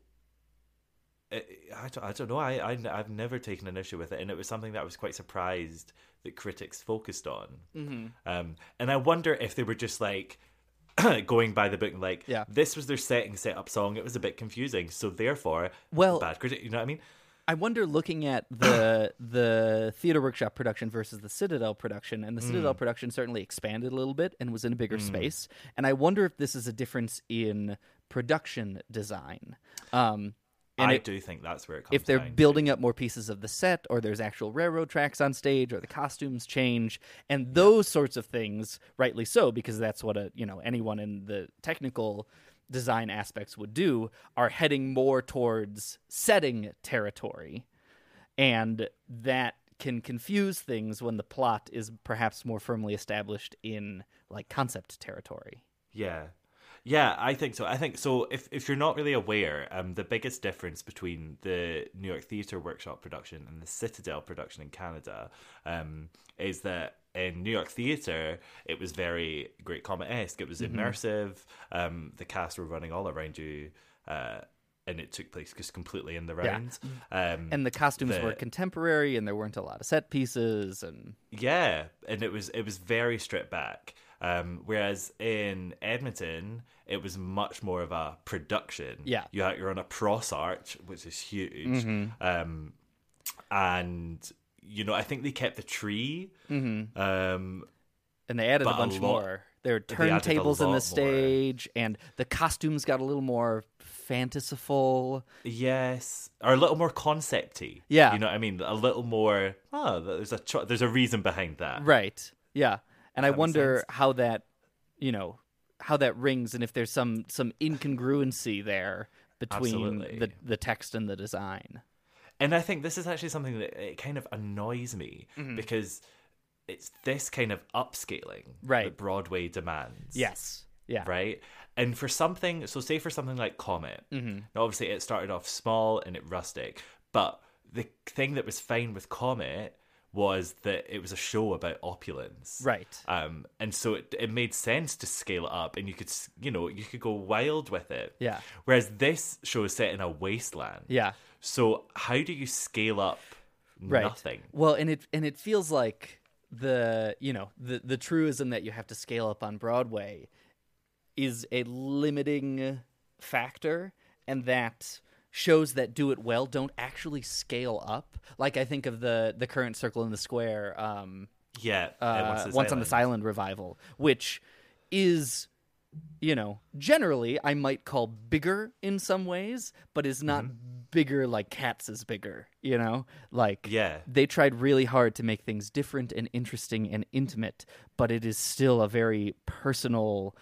I, I don't. I don't know. I, I I've never taken an issue with it, and it was something that I was quite surprised that critics focused on. Mm-hmm. Um, and I wonder if they were just like. going by the book, like yeah. this was their setting set up song. It was a bit confusing, so therefore, well, bad critic. You know what I mean? I wonder, looking at the the Theatre Workshop production versus the Citadel production, and the Citadel Mm. production certainly expanded a little bit and was in a bigger Mm. space. And I wonder if this is a difference in production design. Um, and I it, do think that's where it comes if they're down building up more pieces of the set, or there's actual railroad tracks on stage, or the costumes change, and those sorts of things, rightly so, because that's what a you know anyone in the technical design aspects would do, are heading more towards setting territory, and that can confuse things when the plot is perhaps more firmly established in like concept territory. Yeah. Yeah, I think so. I think so. If if you're not really aware, um, the biggest difference between the New York Theatre Workshop production and the Citadel production in Canada um, is that in New York Theatre, it was very Great Comet-esque. It was Mhm. immersive. Um, the cast were running all around you, uh, and it took place just completely in the Yeah. rounds. Um, And the costumes the- were contemporary, and there weren't a lot of set pieces, and Yeah, and it was it was very stripped back. Um, whereas in Edmonton, it was much more of a production. Yeah. you had, you're on a cross arch, which is huge. Mhm. Um, and you know, I think they kept the tree. Mhm. Um, and they added a but bunch lot- more. There were they added a turntables in lot more. the stage, and the costumes got a little more fantasyful. Yes, or a little more concepty. Yeah. you know what I mean. A little more. Oh, there's a cho- there's a reason behind that. Right. Yeah. And I That makes wonder sense. how that, you know, how that rings, and if there's some some incongruency there between Absolutely. the the text and the design. And I think this is actually something that it kind of annoys me Mhm. because it's this kind of upscaling Right. that Broadway demands. Yes. Yeah. Right? And for something, so say for something like Comet, Mhm. now obviously it started off small and it rustic, but the thing that was fine with Comet was that it was a show about opulence. Right. Um, and so it, it made sense to scale it up, and you could, s- you know, you could go wild with it. Yeah. Whereas this show is set in a wasteland. Yeah. So how do you scale up Right. nothing? Well, and it and it feels like the you know the the truism that you have to scale up on Broadway is a limiting factor, and that shows that do it well don't actually scale up. Like I think of the the current Circle in the Square, um, Yeah. uh, Once Once This on this Island revival, which is, you know, generally I might call bigger in some ways, but is not bigger, like Cats is bigger, you know? Like, yeah. they tried really hard to make things different and interesting and intimate, but it is still a very personal,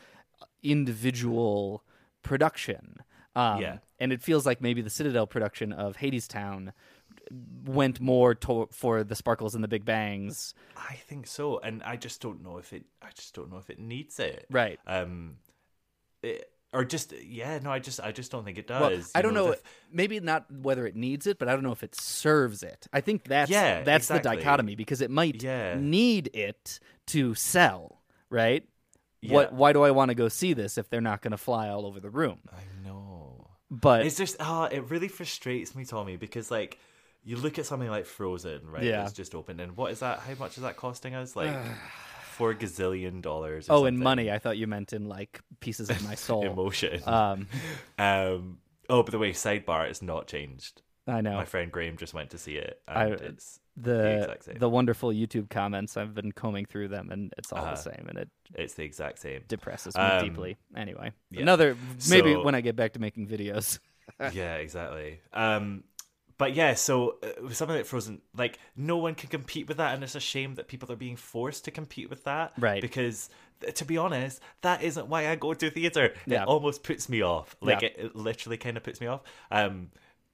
individual production. Um, yeah. And it feels like maybe the Citadel production of Hadestown went more to- for the sparkles and the big bangs. I think so, and I just don't know if it. I just don't know if it needs it. Right. Um. It, or just yeah. No, I just I just don't think it does. Well, You I don't know. the- if- maybe not whether it needs it, but I don't know if it serves it. I think that's Yeah, that's exactly. the dichotomy, because it might Yeah. need it to sell, right? Yeah. What? Why do I want to go see this if they're not going to fly all over the room? I know. But It's just ah, it really frustrates me, Tommy, because like you look at something like Frozen, right? Yeah. It's just opened, and what is that? How much is that costing us? Like four gazillion dollars. Or oh, something. in money, I thought you meant in like pieces of my soul, Emotion. Um, um. Oh, by the way, sidebar, it's not changed. I know. My friend Graham just went to see it, I, and it's the the exact same. the wonderful YouTube comments. I've been combing through them, and it's all Uh-huh. the same, and it It's the exact same. depresses me Um, deeply. Anyway, yeah. another maybe So- when I get back to making videos. Yeah, exactly. Um, but yeah, so uh, with something like Frozen, like no one can compete with that, and it's a shame that people are being forced to compete with that, Right. Because th- to be honest, that isn't why I go to a theater. Yeah. It almost puts me off. Like Yeah. it, it literally kind of puts me off. Um,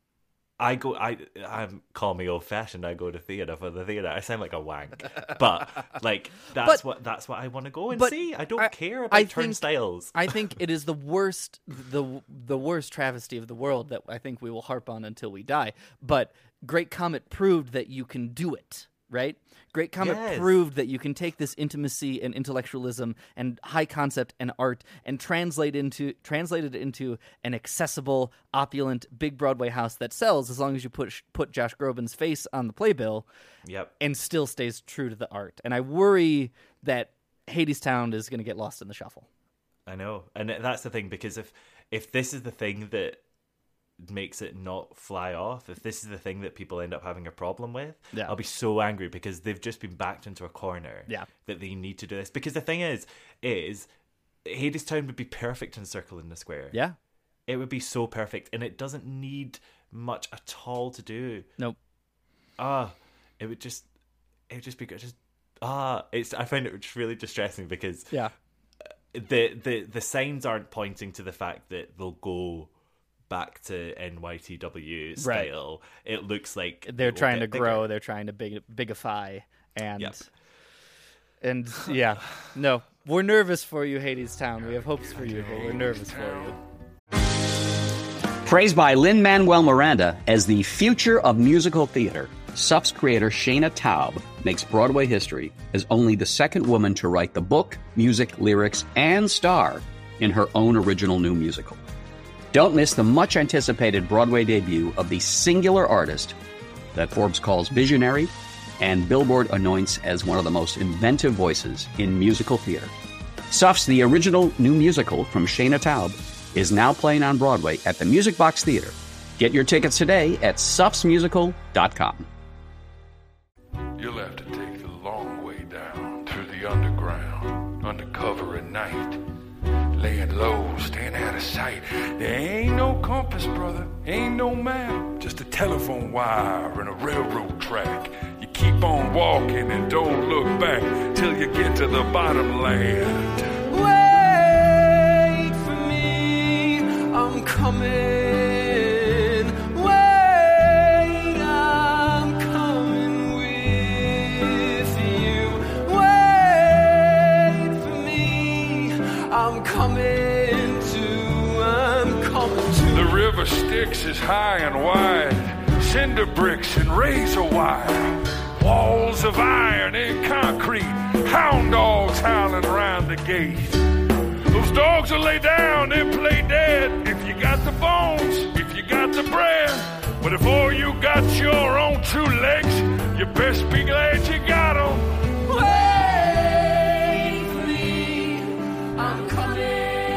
I go, I, I'm call me old fashioned. I go to theater for the theater. I sound like a wank, but like that's But- what that's what I want to go and but see. I don't I- care I about think- turnstiles. I think it is the worst, the the worst travesty of the world that I think we will harp on until we die. But Great Comet proved that you can do it, right? Great Comet Yes. proved that you can take this intimacy and intellectualism and high concept and art and translate into translate it into an accessible, opulent, big Broadway house that sells as long as you put put Josh Groban's face on the playbill. Yep. And still stays true to the art. And I worry that Hadestown is going to get lost in the shuffle. I know, and that's the thing, because if if this is the thing that makes it not fly off, if this is the thing that people end up having a problem with, Yeah. I'll be so angry, because they've just been backed into a corner. Yeah. That they need to do this, because the thing is, is Hadestown would be perfect in Circle in the Square. Yeah. It would be so perfect, and it doesn't need much at all to do. Nope. Ah, it would just, it would just be good. Just ah, it's. I find it just really distressing, because Yeah. the the the signs aren't pointing to the fact that they'll go back to N Y T W style. It looks like They're it will trying to get grow. bigger. They're trying to big, bigify, and Yep. and yeah, no, we're nervous for you, Hadestown. We have hopes for you, but we're nervous for you. Praised by Lin-Manuel Miranda as the future of musical theater, S U F's creator Shayna Taub makes Broadway history as only the second woman to write the book, music, lyrics, and star in her own original new musical. Don't miss the much-anticipated Broadway debut of the singular artist that Forbes calls visionary and Billboard anoints as one of the most inventive voices in musical theater. S U F's The Original New Musical from Shayna Taub is now playing on Broadway at the Music Box Theater. Get your tickets today at sufs musical dot com. You'll have to take the long way down through the underground, undercover at night. Laying low, staying out of sight. There ain't no compass, brother, ain't no map. Just a telephone wire and a railroad track. You keep on walking and don't look back till you get to the bottom land. Wait for me, I'm coming. Wait, I'm coming with you. Wait for me, I'm coming to, I'm coming to. The river Styx is high and wide, cinder bricks and razor wire, walls of iron and concrete, hound dogs howling round the gate. Those dogs will lay down and play dead if you got the bones, if you got the bread. But if all you got your own two legs, you best be glad you got them. Wait for me, I'm coming.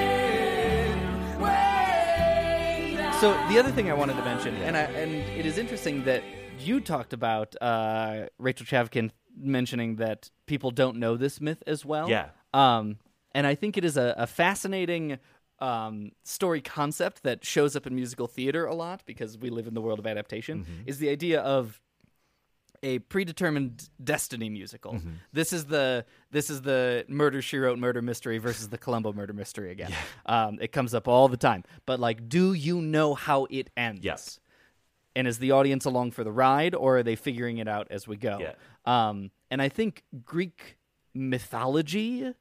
Wait. So the other thing I wanted to mention, and I, and it is interesting that you talked about uh, Rachel Chavkin mentioning that people don't know this myth as well. Yeah. Um, and I think it is a, a fascinating um, story concept that shows up in musical theater a lot because we live in the world of adaptation Mhm. is the idea of a predetermined destiny musical. Mhm. This is the this is the Murder, She Wrote murder mystery versus the Columbo murder mystery again. Um, it comes up all the time. But like, do you know how it ends? Yes. And is the audience along for the ride, or are they figuring it out as we go? Yeah. Um, and I think Greek mythology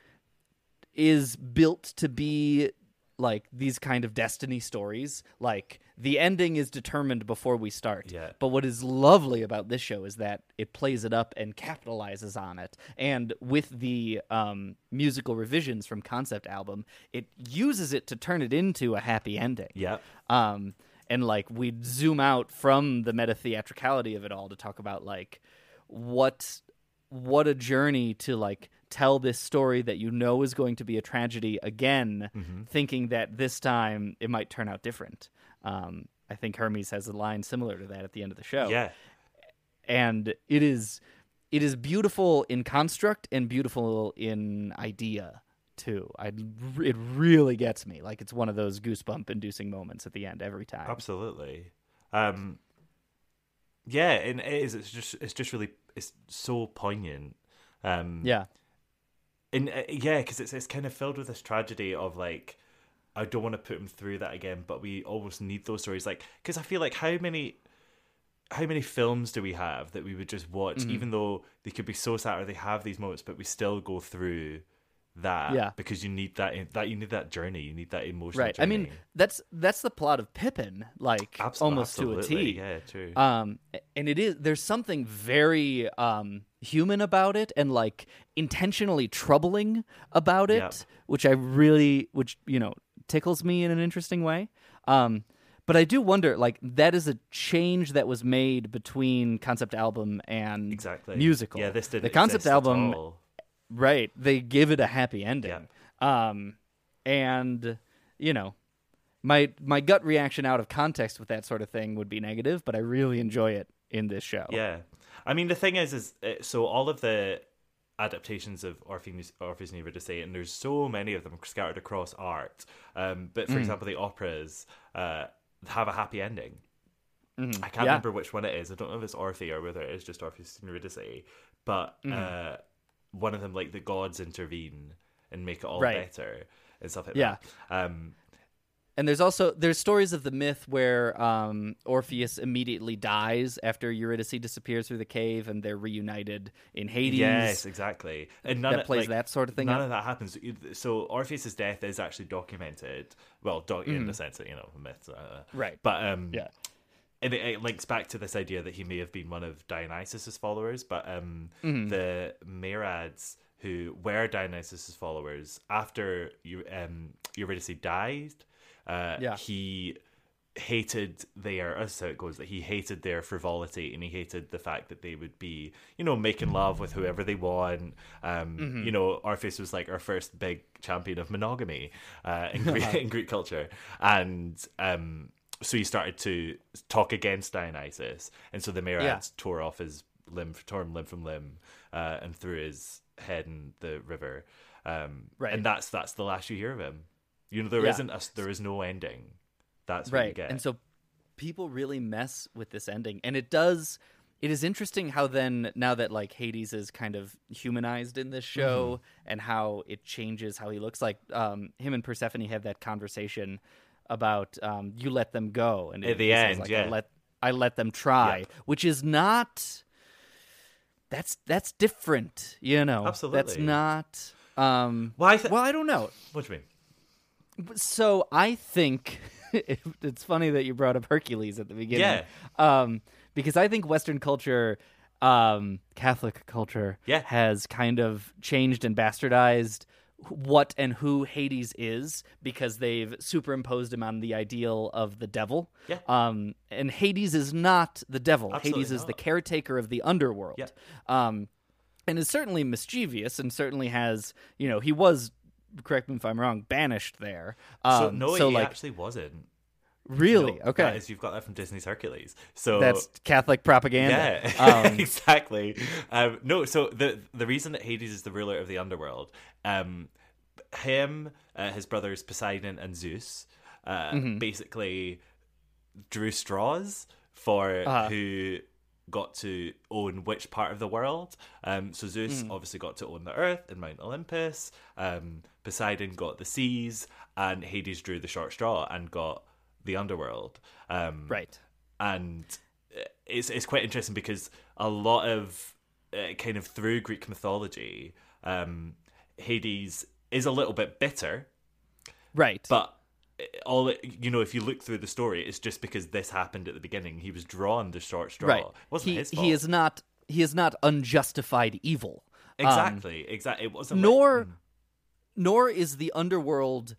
is built to be like these kind of destiny stories. Like the ending is determined before we start. Yeah. But what is lovely about this show is that it plays it up and capitalizes on it. And with the um, musical revisions from Concept Album, it uses it to turn it into a happy ending. Yeah. Um, and like we zoom out from the meta theatricality of it all to talk about like what what a journey to like tell this story that you know is going to be a tragedy again, Mm-hmm. thinking that this time it might turn out different. Um, I think Hermes has a line similar to that at the end of the show. Yeah. And it is it is beautiful in construct and beautiful in idea too. I it really gets me. Like it's one of those goosebump inducing moments at the end every time. Absolutely. Um, yeah, and it is. It's just it's just really it's so poignant. Um, yeah. And uh, yeah, because it's it's kind of filled with this tragedy of like, I don't want to put him through that again, but we almost need those stories. Like, because I feel like how many, how many films do we have that we would just watch, Mhm. even though they could be so sad or they have these moments, but we still go through that Yeah. because you need that that you need that journey, you need that emotional Right. journey. I mean, that's that's the plot of Pippin, like Abs- almost to a absolutely. T. Yeah, true. Um, and it is there's something very um human about it, and like intentionally troubling about it, Yep. which I really, which you know, tickles me in an interesting way. Um, but I do wonder, like that is a change that was made between Concept Album and Exactly. musical. Yeah, this didn't the Concept exist at Album. all. Right. They give it a happy ending. Um, and, you know, my my gut reaction out of context with that sort of thing would be negative, but I really enjoy it in this show. Yeah. I mean, the thing is, is uh, so all of the adaptations of Orpheus, Orpheus and Eurydice, and there's so many of them scattered across art. Um, but, for Mm. example, the operas uh, have a happy ending. Mhm. I can't Yeah. remember which one it is. I don't know if it's Orphe or whether it is just Orpheus and Eurydice. But Mhm. uh, one of them, like, the gods intervene and make it all Right. better and stuff like Yeah. that. Um, And there's also there's stories of the myth where um, Orpheus immediately dies after Eurydice disappears through the cave, and they're reunited in Hades. Yes, exactly. And none that of, plays like, that sort of thing. None up. of that happens. So Orpheus's death is actually documented. Well, doc- in Mhm. the sense that, you know, myths. Uh, Right. But um, Yeah. and it, it links back to this idea that he may have been one of Dionysus's followers. But um, Mhm. the Maeads, who were Dionysus's followers, after Eu- um, Eurydice died, uh, Yeah. he hated their, that's how it goes, that he hated their frivolity, and he hated the fact that they would be, you know, making love with whoever they want. Um, Mhm. You know, Orpheus was like our first big champion of monogamy uh, in, Greek, in Greek culture. And um, so he started to talk against Dionysus. And so the Maeads Yeah. tore off his limb, tore him limb from limb, uh, and threw his head in the river. Um, Right. And that's that's the last you hear of him. You know, there Yeah. isn't a, there is no ending. That's what right. you get. And so people really mess with this ending, and it does. It is interesting how then now that like Hades is kind of humanized in this show, Mm-hmm. and how it changes how he looks. Like um, him and Persephone have that conversation about um, you let them go, and At it- the he says, end, like, yeah. I let I let them try, Yep. which is not. That's that's different, you know. Absolutely. That's not. Um, well, I th- well, I don't know. What do you mean? So I think it, it's funny that you brought up Hercules at the beginning. Yeah. Um, because I think Western culture, um, Catholic culture, Yeah. has kind of changed and bastardized what and who Hades is, because they've superimposed him on the ideal of the devil. Yeah. Um, and Hades is not the devil. Absolutely Hades is the not. caretaker of the underworld. Yeah. Um, and is certainly mischievous, and certainly has, you know, he was, correct me if I'm wrong, banished there. Um, so no, so he like, actually wasn't. really? No, Okay. that is, you've got that from Disney's Hercules. So That's Catholic propaganda. Yeah, Um, exactly. Um, no, so the the reason that Hades is the ruler of the underworld, um, him, uh, his brothers Poseidon and Zeus, uh, Mhm. basically drew straws for Uh-huh. who got to own which part of the world. Um, so Zeus Mm. obviously got to own the earth and Mount Olympus. Um, Poseidon got the seas, and Hades drew the short straw and got the underworld. Um, Right. And it's it's quite interesting because a lot of uh, kind of through Greek mythology, um, Hades is a little bit bitter, right? But all it, you know, if you look through the story, it's just because this happened at the beginning. He was drawn the short straw. Right. It wasn't he, his fault. He is not. He is not unjustified evil. Um, Exactly. Exactly. It wasn't. Nor, like, mm. nor is the underworld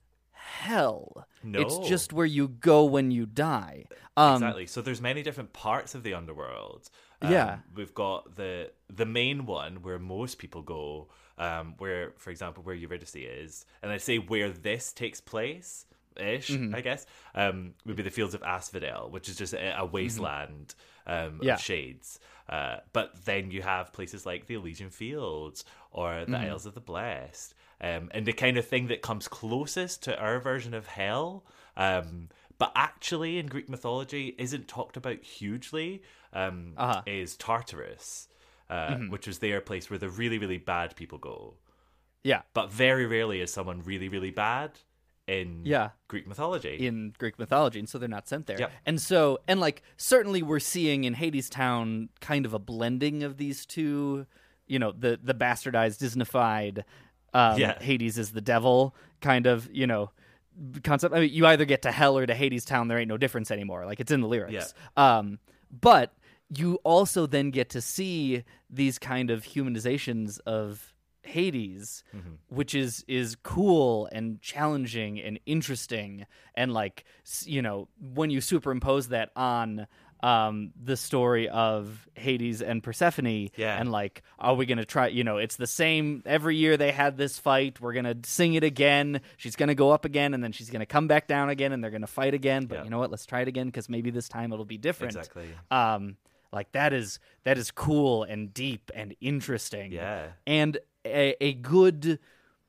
hell. No. It's just where you go when you die. Um, Exactly. So there's many different parts of the underworld. Um, Yeah. We've got the the main one where most people go, um, where, for example, where Eurydice is, and I say where this takes place ish, Mhm. I guess, um, would be the fields of Asphodel, which is just a, a wasteland um, Yeah. of shades. Uh, but then you have places like the Elysian Fields or the Mhm. Isles of the Blessed. Um, and the kind of thing that comes closest to our version of hell, um, but actually in Greek mythology isn't talked about hugely, um, Uh-huh. is Tartarus, uh, Mhm. which was their place where the really, really bad people go. Yeah. But very rarely is someone really, really bad in Yeah. Greek mythology. in Greek mythology, and so they're not sent there. Yep. And so, and like, certainly we're seeing in Hades Town kind of a blending of these two, you know, the, the bastardized, Disneyfied um, Yeah. Hades is the devil kind of, you know, concept. I mean, you either get to hell or to Hades Town, there ain't no difference anymore. Like, it's in the lyrics. Um, but you also then get to see these kind of humanizations of Hades, Mhm. which is is cool and challenging and interesting, and like s- you know, when you superimpose that on um the story of Hades and Persephone, Yeah. and like, are we gonna try, you know, it's the same every year they had this fight, we're gonna sing it again, she's gonna go up again and then she's gonna come back down again and they're gonna fight again, but Yeah. you know what, let's try it again because maybe this time it'll be different. Exactly. um like that is that is cool and deep and interesting, Yeah. and a, a good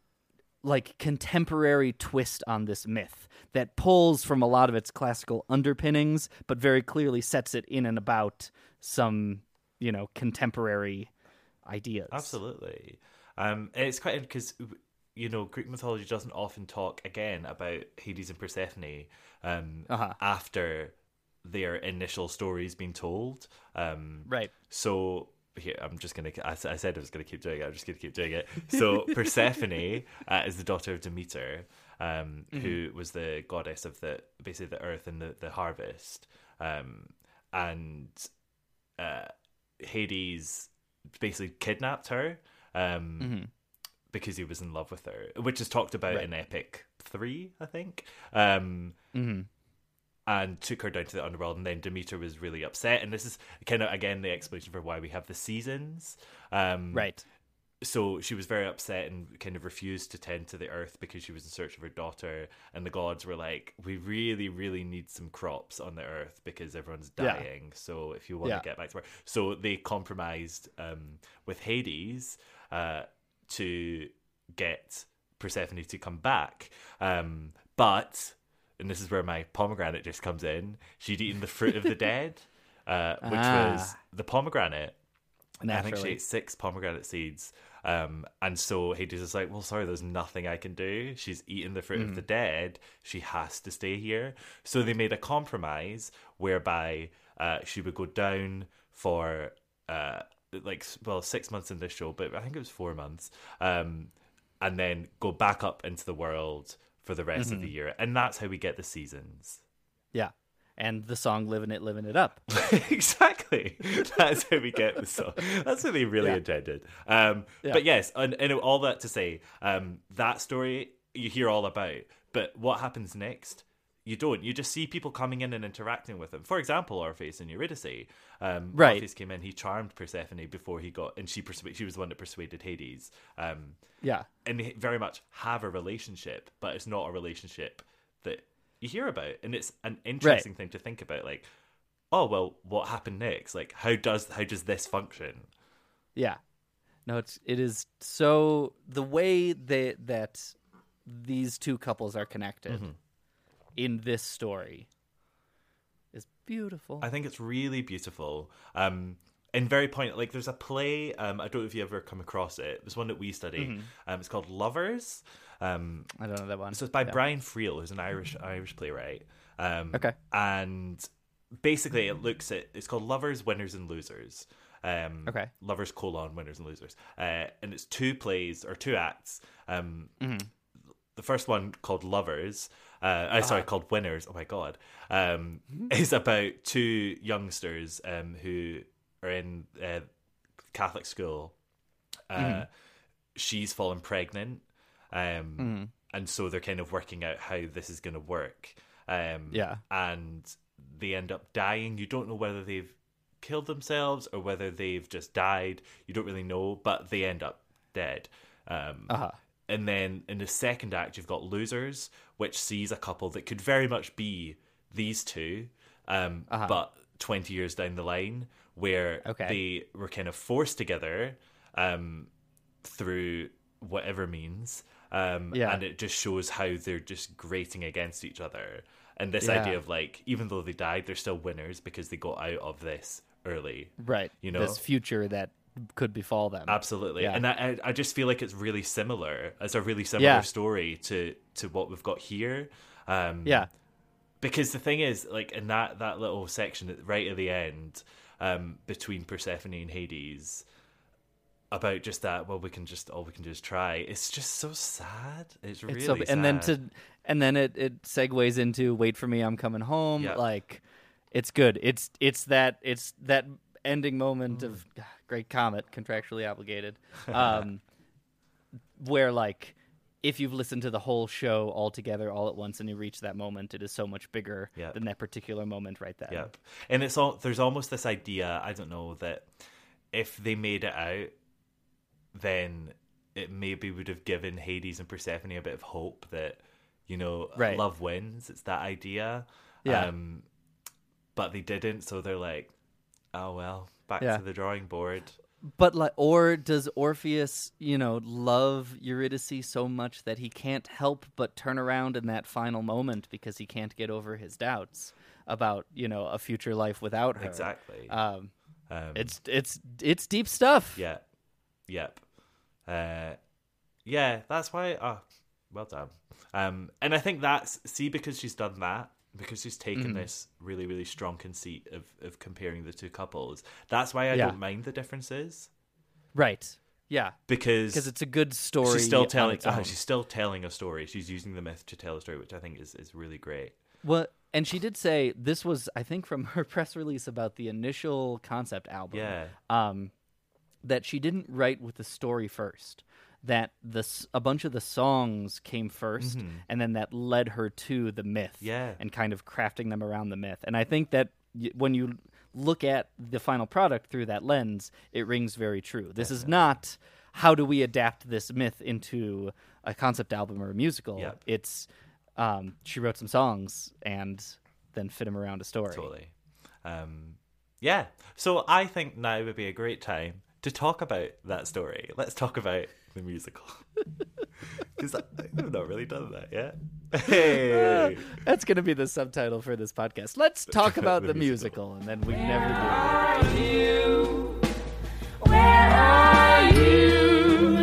like contemporary twist on this myth that pulls from a lot of its classical underpinnings but very clearly sets it in and about some, you know, contemporary ideas. Absolutely. Um, and it's quite because, you know, Greek mythology doesn't often talk again about Hades and Persephone um, Uh-huh. after their initial stories being told. Um, Right. So here, I'm just gonna. I, I said I was gonna keep doing it. I'm just gonna keep doing it. So Persephone uh, is the daughter of Demeter, um, Mhm. who was the goddess of the basically the earth and the the harvest, um, and uh, Hades basically kidnapped her um, Mhm. because he was in love with her, which is talked about Right. in Epic three, I think. Um, Mhm. And took her down to the underworld, and then Demeter was really upset. And this is kind of again the explanation for why we have the seasons. Um, Right. So she was very upset and kind of refused to tend to the earth because she was in search of her daughter. And the gods were like, "We really, really need some crops on the earth because everyone's Yeah. dying. So if you want Yeah. to get back to work," so they compromised um, with Hades uh, to get Persephone to come back, um, but. And this is where my pomegranate just comes in. She'd eaten the fruit of the dead, uh, which Ah. was the pomegranate. And I think she Naturally. ate six pomegranate seeds. Um, and so Hades is like, well, sorry, there's nothing I can do. She's eaten the fruit of Mhm. the dead. She has to stay here. So they made a compromise whereby uh, she would go down for, uh, like, well, six months in this show, but I think it was four months. Um, and then go back up into the world for the rest of Mhm. the year. And that's how we get the seasons. Yeah. And the song Living It, Living It Up. Exactly. That's how we get the song. That's what they really Yeah. intended. Um, Yeah. But yes, and, and all that to say, um, that story you hear all about. But what happens next? You don't. You just see people coming in and interacting with them. For example, Orpheus and Eurydice. Um, Right. Orpheus came in, he charmed Persephone before he got, and she persu- she was the one that persuaded Hades. Um, Yeah. and they very much have a relationship, but it's not a relationship that you hear about. And it's an interesting thing to think about. Like, oh, well, what happened next? Like, how does how does this function? Yeah. No, it's it is so the way that that these two couples are connected Mhm. in this story is beautiful. I think it's really beautiful. Um, and very point like there's a play. Um, I don't know if you ever come across it. There's one that we study. Mhm. Um, it's called Lovers. Um, I don't know that one. So it's by Yeah. Brian Friel, who's an Irish Irish playwright. Um, Okay. And basically, it looks at it's called Lovers, Winners and Losers. Um, Okay. Lovers colon Winners and Losers. Uh, and it's two plays or two acts. Um, Mhm. The first one called Lovers. Uh, uh, sorry, Uh-huh. called Winners. Oh my god, um, is about two youngsters um, who are in uh, Catholic school. Uh, Mhm. She's fallen pregnant, um, Mhm. and so they're kind of working out how this is going to work. Um, Yeah. and they end up dying. You don't know whether they've killed themselves or whether they've just died. You don't really know, but they end up dead. Um, Uh-huh. And then in the second act, you've got Losers, which sees a couple that could very much be these two, um, Uh-huh. but twenty years down the line, where Okay. they were kind of forced together um, through whatever means. Um, Yeah. And it just shows how they're just grating against each other. And this Yeah. idea of like, even though they died, they're still winners because they got out of this early. Right. You know? This future that could befall them. Absolutely. Yeah. And I, I just feel like it's really similar. It's a really similar Yeah. story to, to what we've got here. Um, Yeah. Because the thing is, like, in that, that little section at- right at the end, um, between Persephone and Hades, about just that, well, we can just, all we can do is try. It's just so sad. It's really It's so, sad. and then to and then it, it segues into "Wait for me, I'm coming home." Yeah. Like, it's good. It's it's that it's that ending moment Mm. of Great Comet, contractually obligated, um, where like if you've listened to the whole show all together all at once and you reach that moment, it is so much bigger Yep. than that particular moment right there. Yep. And it's all, there's almost this idea, I don't know, that if they made it out, then it maybe would have given Hades and Persephone a bit of hope that, you know, Right. love wins. It's that idea. Yeah. Um, but they didn't, so they're like, oh well, back Yeah. to the drawing board. But like, or does Orpheus, you know, love Eurydice so much that he can't help but turn around in that final moment because he can't get over his doubts about, you know, a future life without her? Exactly. Um, Um, it's it's it's deep stuff. Yeah. Yep. Uh, yeah, that's why. Oh, well done. Um, and I think that's see because she's done that, because she's taken Mhm. this really really strong conceit of of comparing the two couples. That's why I Yeah. don't mind the differences. Right. Yeah. Because because it's a good story. She's still on telling. its oh, own. she's still telling a story. She's using the myth to tell a story, which I think is is really great. Well, and she did say this was, I think, from her press release about the initial concept album. Yeah. Um, that she didn't write with the story first. That the s- a bunch of the songs came 1st Mhm. and then that led her to the myth. Yeah. And kind of crafting them around the myth. And I think that y- when you look at the final product through that lens, it rings very true. This is not how do we adapt this myth into a concept album or a musical. Yep. It's um, she wrote some songs and then fit them around a story. Totally. Um, yeah. So I think now would be a great time to talk about that story. Let's talk about the musical. Because I've not really done that yet. Hey. That's going to be the subtitle for this podcast. Let's talk about the, The musical. and then we never do. Where are you? Where are you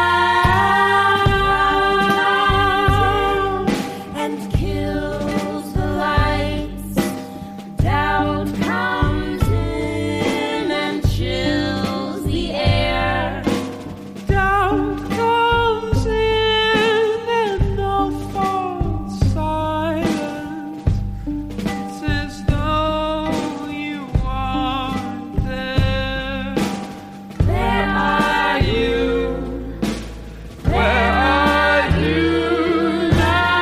now? And kills the lights. Doubt comes in and chills the air. Doubt comes in and all falls silent. It's as though you aren't there. Where are you? Where are you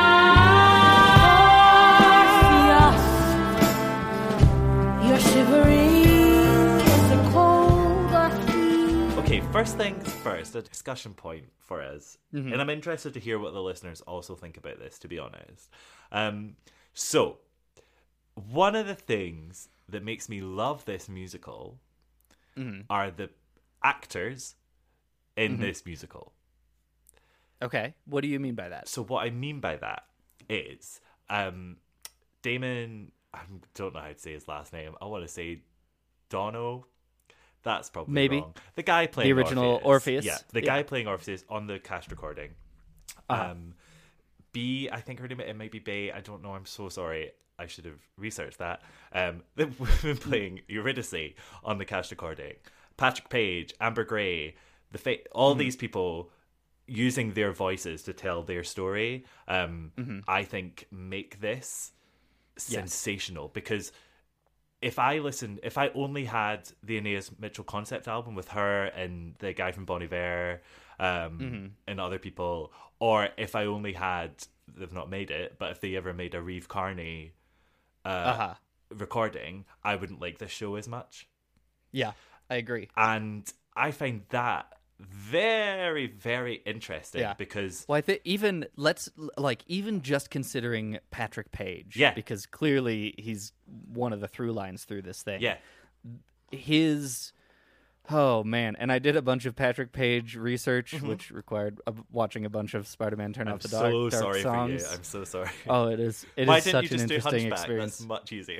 now? Orpheus, you're shivering as the cold Orpheus. Okay, first things first, a discussion point for us. Mhm. And I'm interested to hear what the listeners also think about this, to be honest. Um, so, one of the things that makes me love this musical Mhm. are the actors in Mhm. this musical. Okay, what do you mean by that? So what I mean by that is um, Damon, I don't know how to say his last name. I want to say Dono. That's probably Maybe. wrong. The guy playing the original Orpheus. Orpheus. Yeah, the yeah. guy playing Orpheus on the cast recording. Uh-huh. Um, B, I think her name, it might be Bay. I don't know. I'm so sorry. I should have researched that. Um, the women playing Eurydice on the cast recording. Patrick Page, Amber Gray, the fa- all mm-hmm. these people using their voices to tell their story, um, mm-hmm. I think make this sensational. Yes. Because if I listened, if I only had the Aeneas Mitchell concept album with her and the guy from Bon Iver um, mm-hmm. and other people, or if I only had, they've not made it, but if they ever made a Reeve Carney uh, uh-huh. recording, I wouldn't like this show as much. Yeah, I agree. And I find that very, very interesting yeah. because well, I think even let's like even just considering Patrick Page, yeah, because clearly he's one of the through lines through this thing. Yeah, his oh man, and I did a bunch of Patrick Page research, mm-hmm. which required uh, watching a bunch of Spider-Man Turn I'm Off the Dark, so dark sorry songs. For you. I'm so sorry. Oh, it is. It Why is didn't such you just an do interesting Hunchback? experience. That's much easier.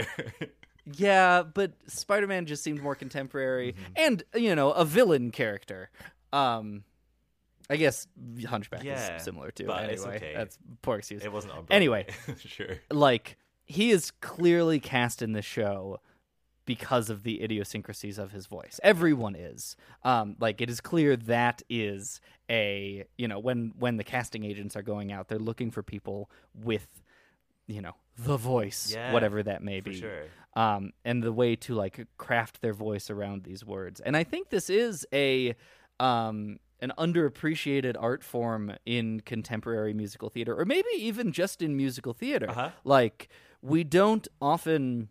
Yeah, but Spider-Man just seemed more contemporary, mm-hmm. and you know, a villain character. Um, I guess Hunchback yeah, is similar too. But anyway, it's okay. That's poor excuse. It wasn't on Broadway. Anyway, sure. Like he is clearly cast in this show because of the idiosyncrasies of his voice. Everyone is. Um, like it is clear that is a you know when when the casting agents are going out, they're looking for people with you know the voice, yeah, whatever that may be. For sure. Um, and the way to like craft their voice around these words. And I think this is a um, an underappreciated art form in contemporary musical theater, or maybe even just in musical theater. Uh-huh. Like we don't often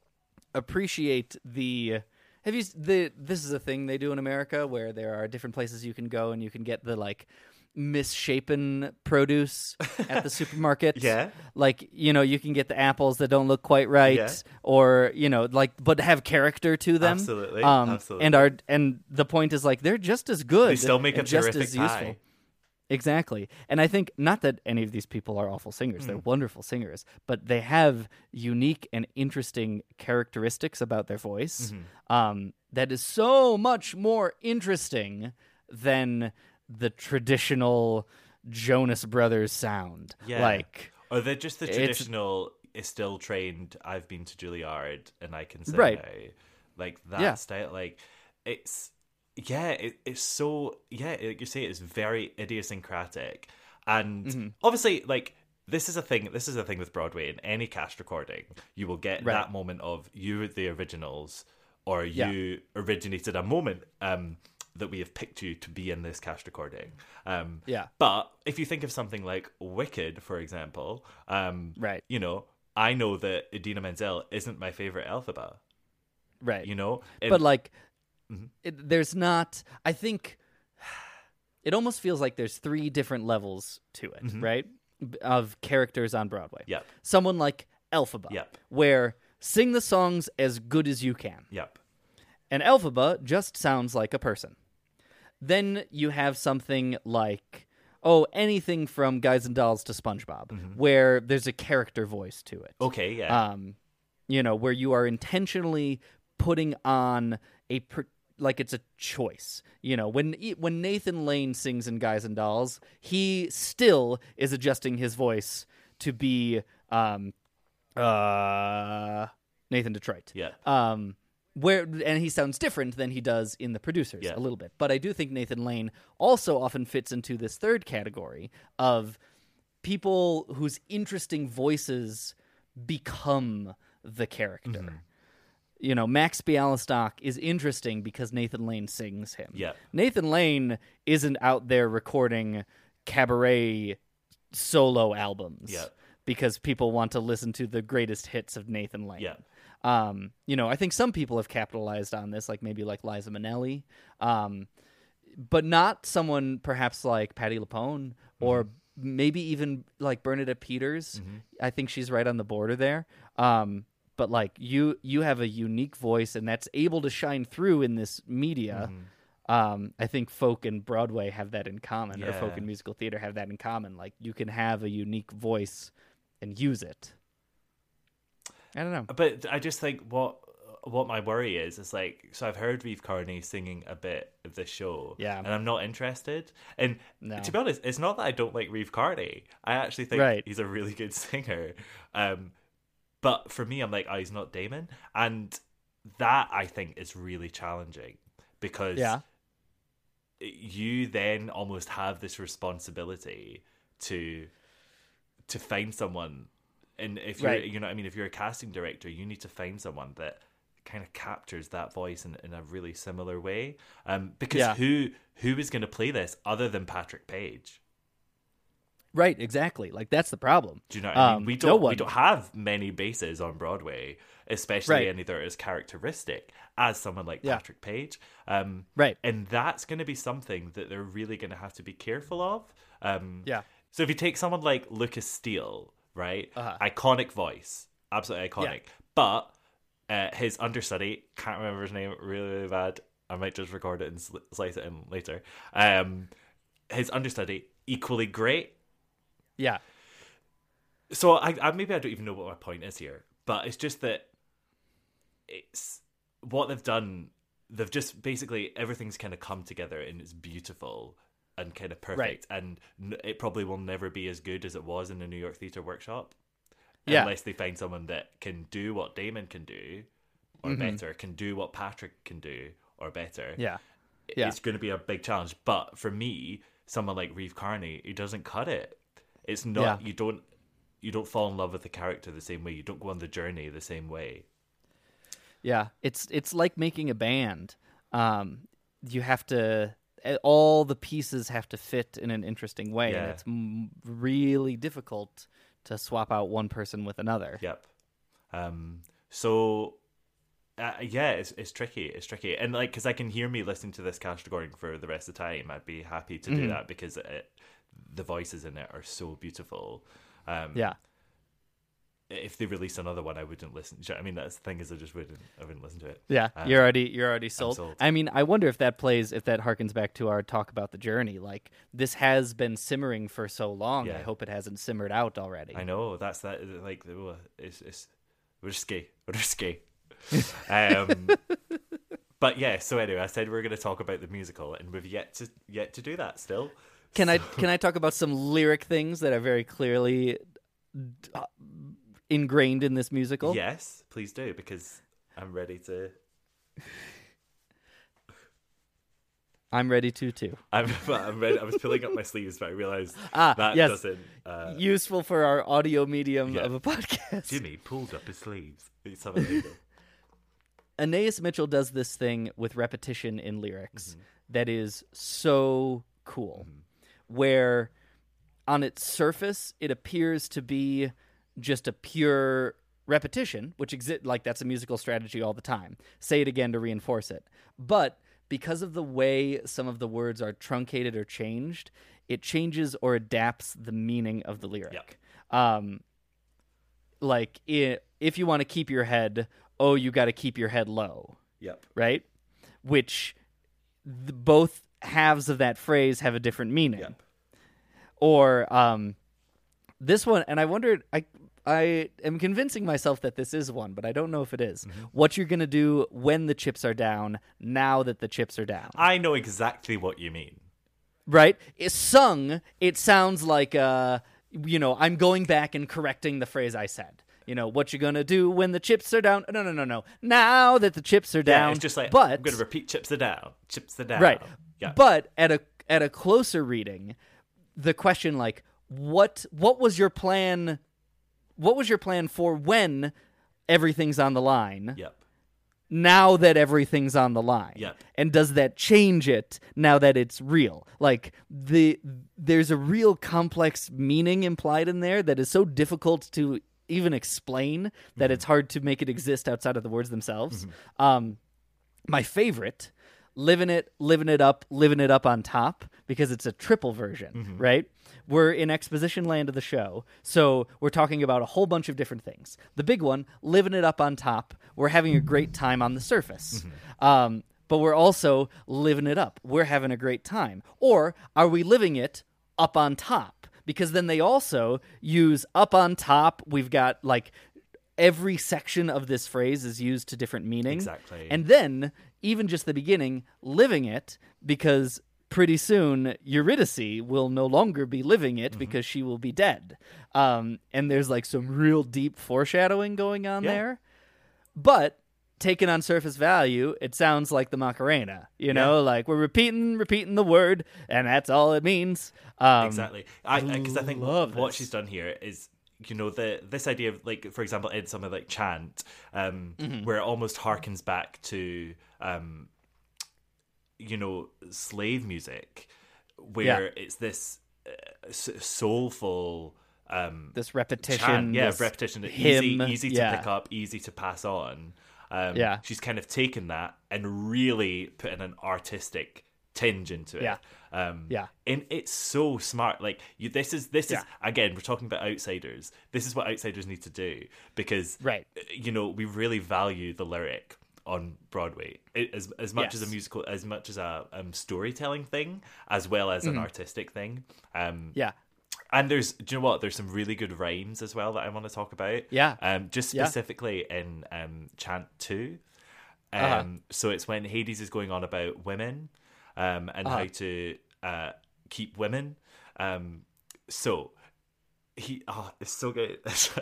appreciate the. Have you the? This is a thing they do in America where there are different places you can go and you can get the like misshapen produce at the supermarket. Yeah. Like, you know, you can get the apples that don't look quite right yeah. or, you know, like but have character to them. Absolutely. Um, Absolutely. And are and the point is like they're just as good. They still make a just terrific as useful. pie. Exactly. And I think not that any of these people are awful singers. Mm. They're wonderful singers, but they have unique and interesting characteristics about their voice mm-hmm. um, that is so much more interesting than the traditional Jonas Brothers sound. Yeah. Like, or they're just the traditional is still trained, I've been to Juilliard and I can sing right. now. Like that yeah. style. Like it's yeah, it, it's so yeah, like you say, it's very idiosyncratic. And mm-hmm. obviously like this is a thing this is a thing with Broadway. In any cast recording, you will get right. that moment of you were the originals or you yeah. originated a moment um that we have picked you to be in this cast recording. Um, yeah. But if you think of something like Wicked, for example, um, right. you know, I know that Idina Menzel isn't my favorite Elphaba. Right. You know? And, but like, mm-hmm. it, there's not, I think it almost feels like there's three different levels to it, mm-hmm. right? Of characters on Broadway. Yep. Someone like Elphaba, yep. where sing the songs as good as you can. Yep. And Elphaba just sounds like a person. Then you have something like, oh, anything from Guys and Dolls to SpongeBob, mm-hmm. where there's a character voice to it. Okay, yeah. Um, you know, where you are intentionally putting on a, per- like it's a choice. You know, when when Nathan Lane sings in Guys and Dolls, he still is adjusting his voice to be um, uh, Nathan Detroit. Yeah. Um, Where and he sounds different than he does in The Producers yeah. a little bit. But I do think Nathan Lane also often fits into this third category of people whose interesting voices become the character. Mm-hmm. You know, Max Bialystock is interesting because Nathan Lane sings him. Yeah. Nathan Lane isn't out there recording cabaret solo albums yeah. because people want to listen to the greatest hits of Nathan Lane. Yeah. Um, you know, I think some people have capitalized on this, like maybe like Liza Minnelli, um, but not someone perhaps like Patti LuPone or mm-hmm. maybe even like Bernadette Peters. Mm-hmm. I think she's right on the border there. Um, but like you, you have a unique voice, and that's able to shine through in this media. Mm-hmm. Um, I think folk and Broadway have that in common, or folk Yeah. and musical theater have that in common. Like, you can have a unique voice and use it. I don't know. But I just think what what my worry is is like, so I've heard Reeve Carney singing a bit of this show, Yeah. and I'm not interested. And No. to be honest, it's not that I don't like Reeve Carney. I actually think Right. he's a really good singer. Um, but for me, I'm like, oh, he's not Damon, and that I think is really challenging because Yeah. you then almost have this responsibility to to find someone. And if you're, Right. you know, what I mean, if you're a casting director, you need to find someone that kind of captures that voice in, in a really similar way. Um, because Yeah. who who is going to play this other than Patrick Page? Right, exactly. Like, that's the problem. Do you know what I mean? Um, We no don't one. we don't have many bases on Broadway, especially Right. any that are as characteristic as someone like Yeah. Patrick Page. Um, Right. and that's going to be something that they're really going to have to be careful of. Um, Yeah. So if you take someone like Lucas Steele, right, Uh-huh. iconic voice, absolutely iconic, but uh, his understudy, can't remember his name, really, really bad. I might just record it and sl- slice it in later. Um, his understudy, equally great. Yeah. So I, I maybe I don't even know what my point is here, but it's just that it's what they've done. They've just basically everything's kind of come together and it's beautiful and kind of perfect, and n- it probably will never be as good as it was in the New York Theatre Workshop, Yeah. unless they find someone that can do what Damon can do, or Mhm. better, can do what Patrick can do, or better. Yeah. Yeah. It's going to be a big challenge. But for me, someone like Reeve Carney, he doesn't cut it. It's not Yeah. you don't you don't fall in love with the character the same way. You don't go on the journey the same way. Yeah, it's it's like making a band. Um, you have to all the pieces have to fit in an interesting way, and Yeah. it's m- really difficult to swap out one person with another. Yep. Um. So. Uh, yeah, it's it's tricky. It's tricky, and like because I can hear me listening to this cast recording for the rest of the time. I'd be happy to do Mhm. that because it, the voices in it are so beautiful. Um, Yeah. If they released another one, I wouldn't listen. I mean, that's the thing is, I just wouldn't. I wouldn't listen to it. Yeah, Um, you're already you're already sold. sold. I mean, I wonder if that plays if that harkens back to our talk about the journey. Like, this has been simmering for so long. Yeah. I hope it hasn't simmered out already. I know that's that. Like, oh, it's it's we're risky. We're risky. um, but yeah. So anyway, I said we we're going to talk about the musical, and we've yet to yet to do that still. Can I can I talk about some lyric things that are very clearly uh, ingrained in this musical? Yes, please do, because I'm ready to. I'm ready to too. I'm, I'm ready. I was pulling up my sleeves, but I realized Ah, that yes. doesn't. Uh, Useful for our audio medium yeah. of a podcast. Jimmy pulled up his sleeves. It's something illegal. Anais Mitchell does this thing with repetition in lyrics Mm-hmm. that is so cool, where on its surface it appears to be just a pure repetition, which exi- like that's a musical strategy all the time. Say it again to reinforce it. But because of the way some of the words are truncated or changed, it changes or adapts the meaning of the lyric. Um, like i if you want to keep your head, oh, you got to keep your head low. Yep. Right? Which the, both halves of that phrase have a different meaning. Yep. Or um, this one, and I wondered, I I am convincing myself that this is one, but I don't know if it is. Mm-hmm. What you're going to do when the chips are down, now that the chips are down. I know exactly what you mean. Right? It's sung, it sounds like, uh, you know, I'm going back and correcting the phrase I said. You know, what you gonna do when the chips are down? No, no, no, no. Now that the chips are down. Yeah, it's just like, but, I'm going to repeat chips are down. Chips are down. Right. Yeah. But at a at a closer reading, the question like, what what was your plan? What was your plan for when everything's on the line? Yep. Now that everything's on the line. Yep. And does that change it now that it's real? Like the there's a real complex meaning implied in there that is so difficult to even explain that Mm-hmm. it's hard to make it exist outside of the words themselves. Mm-hmm. Um, my favorite, living it, living it up, living it up on top, because it's a triple version, Mm-hmm. right? We're in exposition land of the show, so we're talking about a whole bunch of different things. The big one, living it up on top, we're having a great time on the surface. Mm-hmm. Um, but we're also living it up. We're having a great time. Or are we living it up on top? Because then they also use up on top. We've got like every section of this phrase is used to different meanings. Exactly. And then even just the beginning, living it, because pretty soon Eurydice will no longer be living it mm-hmm. because she will be dead. Um, and there's like some real deep foreshadowing going on yeah. there. But taken on surface value, it sounds like the Macarena, you know, yeah. like we're repeating, repeating the word, and that's all it means. Um, exactly. I Because I, I think what this. she's done here is, you know, the this idea of, like, for example, in something like Chant, um, mm-hmm. where it almost harkens back to, um, you know, slave music, where yeah. it's this uh, soulful... Um, this repetition. Chant, yeah, this repetition. hymn, easy, easy to yeah. pick up, easy to pass on. Um, yeah. She's kind of taken that and really put in an artistic tinge into it. Yeah. Um, yeah. And it's so smart. Like, you, this is, this yeah. is, again, we're talking about outsiders. This is what outsiders need to do because, right. you know, we really value the lyric on Broadway it, as as much yes. as a musical, as much as a um, storytelling thing, as well as mm. an artistic thing. Um, yeah. And there's, do you know what? There's some really good rhymes as well that I want to talk about. Yeah. Um, just yeah. specifically in um, Chant two. Um, uh-huh. So it's when Hades is going on about women um, and uh-huh. how to uh, keep women. Um, so he, oh, it's so good.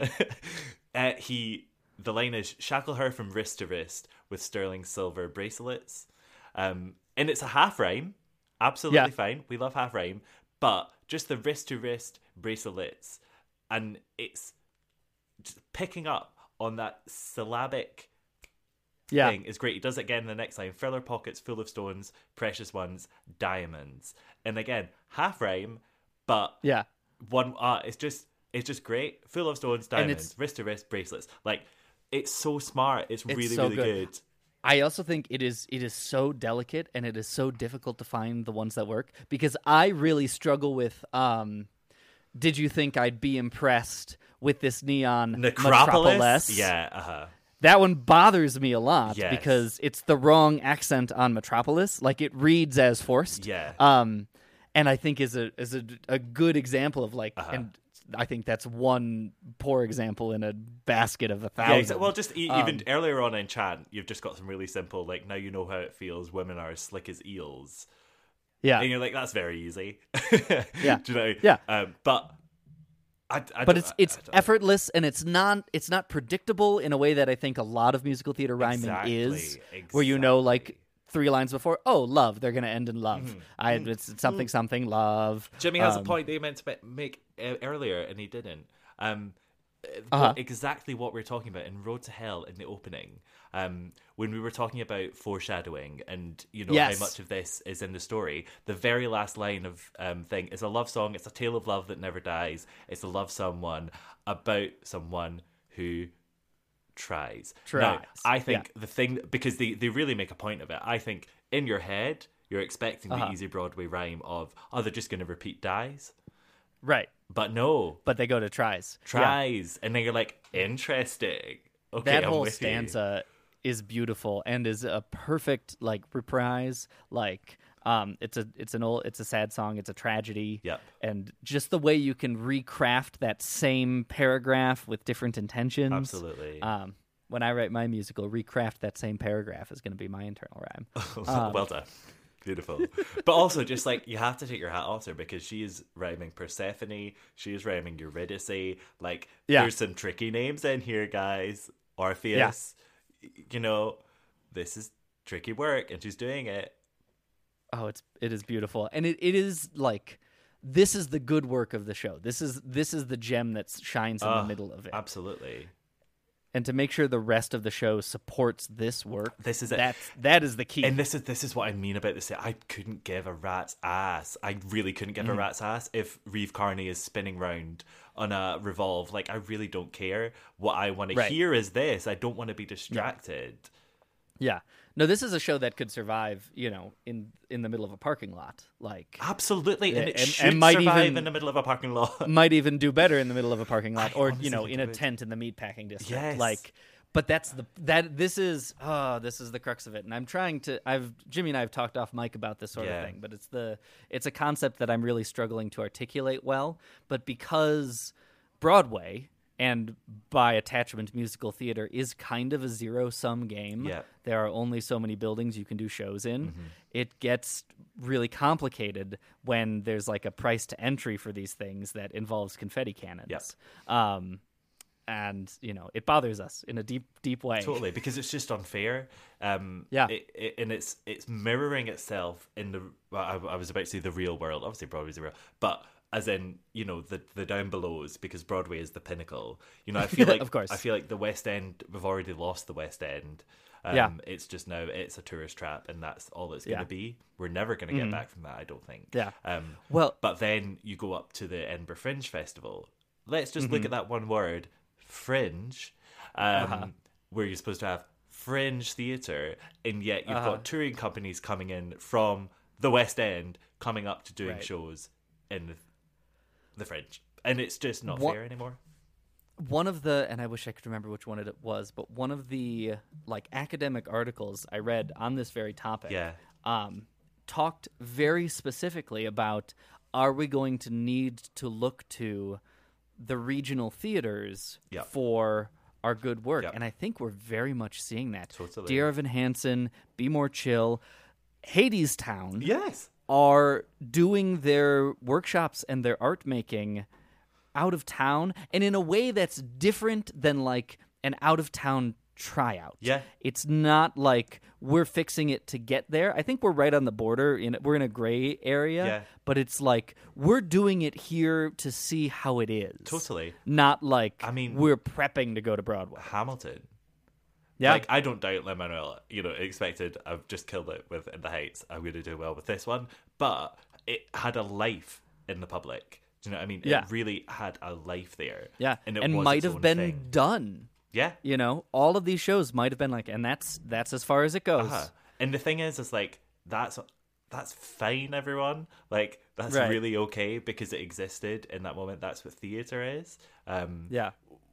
uh, he, the line is, shackle her from wrist to wrist with sterling silver bracelets. Um, and it's a half rhyme. Absolutely yeah. fine. We love half rhyme. But just the wrist-to-wrist bracelets, and it's just picking up on that syllabic yeah. thing is great. He does it again in the next line. Fill her pockets full of stones, precious ones, diamonds. And again, half rhyme, but yeah, one. Uh, it's just it's just great. Full of stones, diamonds, wrist-to-wrist bracelets. Like, it's so smart. It's, it's really so really good. good. I also think it is it is so delicate and it is so difficult to find the ones that work because I really struggle with um, did you think I'd be impressed with this neon Necropolis? Metropolis? Yeah, uh-huh. That one bothers me a lot yes. because it's the wrong accent on Metropolis. Like, it reads as forced. Yeah. Um, and I think is a is a, a good example of like, uh-huh. and I think that's one poor example in a basket of a thousand. Yeah, exactly. Well, just e- um, even earlier on in Chant, you've just got some really simple, like, now you know how it feels, women are as slick as eels. Yeah. And you're like, that's very easy. yeah. Do you know? Yeah. Um, but I, I but it's it's I effortless and it's not it's not predictable in a way that I think a lot of musical theater rhyming exactly, is, exactly. where you know, like, three lines before, oh, love, they're going to end in love. Mm-hmm. I, it's, it's something, something, love. Jimmy has um, a point that he meant to make uh, earlier, and he didn't. Um, uh-huh. what, exactly what we're talking about in Road to Hell in the opening, um, when we were talking about foreshadowing and, you know, yes. how much of this is in the story, the very last line of um, thing is a love song. It's a tale of love that never dies. It's a love someone about someone who... tries. Tries. Now, I think yeah. the thing, because they, they really make a point of it, I think in your head, you're expecting uh-huh. the easy Broadway rhyme of, oh, they're just going to repeat dies. Right. But no. But they go to tries. Tries. Yeah. And then you're like, interesting. Okay, that I'm whole with stanza you. is beautiful and is a perfect, like, reprise, like... Um, it's a it's an old it's a sad song. It's a tragedy. Yep. And just the way you can recraft that same paragraph with different intentions. Absolutely. Um, when I write my musical, recraft that same paragraph is going to be my internal rhyme. um, well done. Beautiful. But also, just like, you have to take your hat off her because she is rhyming Persephone. She is rhyming Eurydice. Like, yeah. there's some tricky names in here, guys. Orpheus. Yeah. You know, this is tricky work, and she's doing it. Oh, it's it is beautiful, and it, it is like this is the good work of the show. This is this is the gem that shines in uh, the middle of it. Absolutely. And to make sure the rest of the show supports this work, this is it. That's that is the key. And this is this is what I mean about this. I couldn't give a rat's ass. I really couldn't give mm. a rat's ass if Reeve Carney is spinning round on a revolve. Like, I really don't care. What I want right. to hear is this. I don't want to be distracted. Yeah. yeah. No, this is a show that could survive, you know, in, in the middle of a parking lot. Like, absolutely, and it and, should and might survive even, in the middle of a parking lot. Might even do better in the middle of a parking lot, I or, you know, in a would. tent in the meatpacking district. Yes. Like, but that's the that this is oh this is the crux of it, and I'm trying to I've Jimmy and I have talked off mic about this sort Yeah. of thing, but it's the it's a concept that I'm really struggling to articulate well. But because Broadway, and by attachment musical theater, is kind of a zero sum game. Yeah. There are only so many buildings you can do shows in. Mm-hmm. It gets really complicated when there's like a price to entry for these things that involves confetti cannons. Yep. Um, and you know, it bothers us in a deep, deep way. Totally, because it's just unfair. Um, Yeah. it, it, and it's it's mirroring itself in the. Well, I, I was about to say the real world. Obviously, Broadway's the real, but as in, you know, the the down belows, because Broadway is the pinnacle. You know, I feel like Of course. I feel like the West End. We've already lost the West End. Um, Yeah. It's just now it's a tourist trap, and that's all it's Yeah. going to be. We're never going to get Mhm. back from that, I don't think. Yeah. Um. Well- but then you go up to the Edinburgh Fringe Festival. Let's just look Mhm. at that one word, fringe, um, Uh-huh. where you're supposed to have fringe theatre, and yet you've Uh-huh. got touring companies coming in from the West End coming up to doing Right. shows in the, the Fringe, and it's just not What- fair anymore. One of the, and I wish I could remember which one it was, but one of the like academic articles I read on this very topic, Yeah. um, talked very specifically about, are we going to need to look to the regional theaters Yep. for our good work? Yep. And I think we're very much seeing that. Totally. Dear Evan Hansen, Be More Chill, Hades Town, Yes. are doing their workshops and their art making out of town, and in a way that's different than like an out of town tryout. Yeah. It's not like we're fixing it to get there. I think we're right on the border. In we're in a gray area, Yeah. but it's like we're doing it here to see how it is. Totally. Not like I mean, we're prepping to go to Broadway. Hamilton. Yeah. Like, I don't doubt Lin-Manuel, you know, expected, I've just killed it with In the Heights, I'm going to do well with this one, but it had a life in the public. Do you know what I mean? Yeah. It really had a life there. Yeah, And it and was might its have own been thing. done. Yeah. You know, all of these shows might have been like, and that's that's as far as it goes. Uh-huh. And the thing is, is like, that's that's fine, everyone. Like, that's Right. really okay because it existed in that moment. That's what theatre is. Um, Yeah.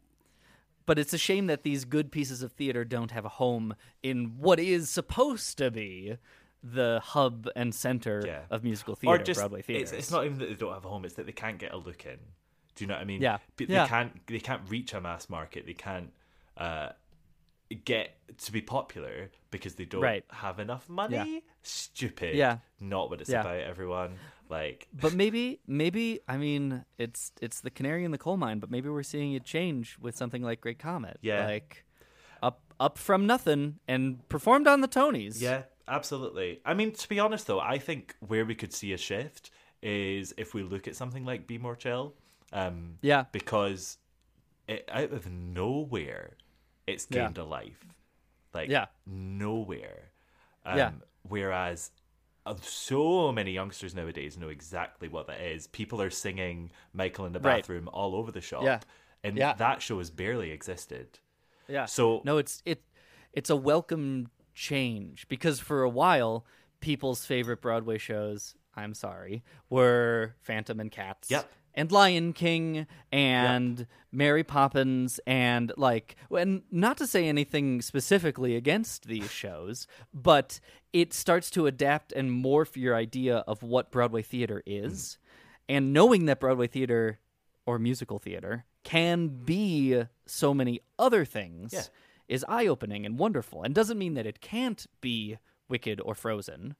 But it's a shame that these good pieces of theater don't have a home in what is supposed to be the hub and center Yeah. of musical theater, or just, Broadway theater. It's, it's not even that they don't have a home; it's that they can't get a look in. Do you know what I mean? Yeah. But Yeah. they can't. They can't reach a mass market. They can't uh, get to be popular because they don't Right. have enough money. Yeah. Stupid. Yeah. Not what it's Yeah. about. Everyone. Like. But maybe, maybe I mean, it's it's the canary in the coal mine. But maybe we're seeing it change with something like Great Comet. Yeah. Like up up from nothing and performed on the Tonys. Yeah, absolutely. I mean, to be honest, though, I think where we could see a shift is if we look at something like Be More Chill. Um, Yeah. Because it, out of nowhere, it's Yeah. gained a life. Like, Yeah. nowhere. Um, Yeah. Whereas uh, so many youngsters nowadays know exactly what that is. People are singing Michael in the Right. Bathroom all over the shop. Yeah. And Yeah. that show has barely existed. Yeah. So no, it's it it's a welcome change because for a while people's favorite Broadway shows, I'm sorry, were Phantom and Cats. Yep. And Lion King and Mary Poppins and like and not to say anything specifically against these shows, but it starts to adapt and morph your idea of what Broadway theater is. And knowing that Broadway theater or musical theater can be so many other things Yeah. is eye-opening and wonderful, and doesn't mean that it can't be Wicked or Frozen.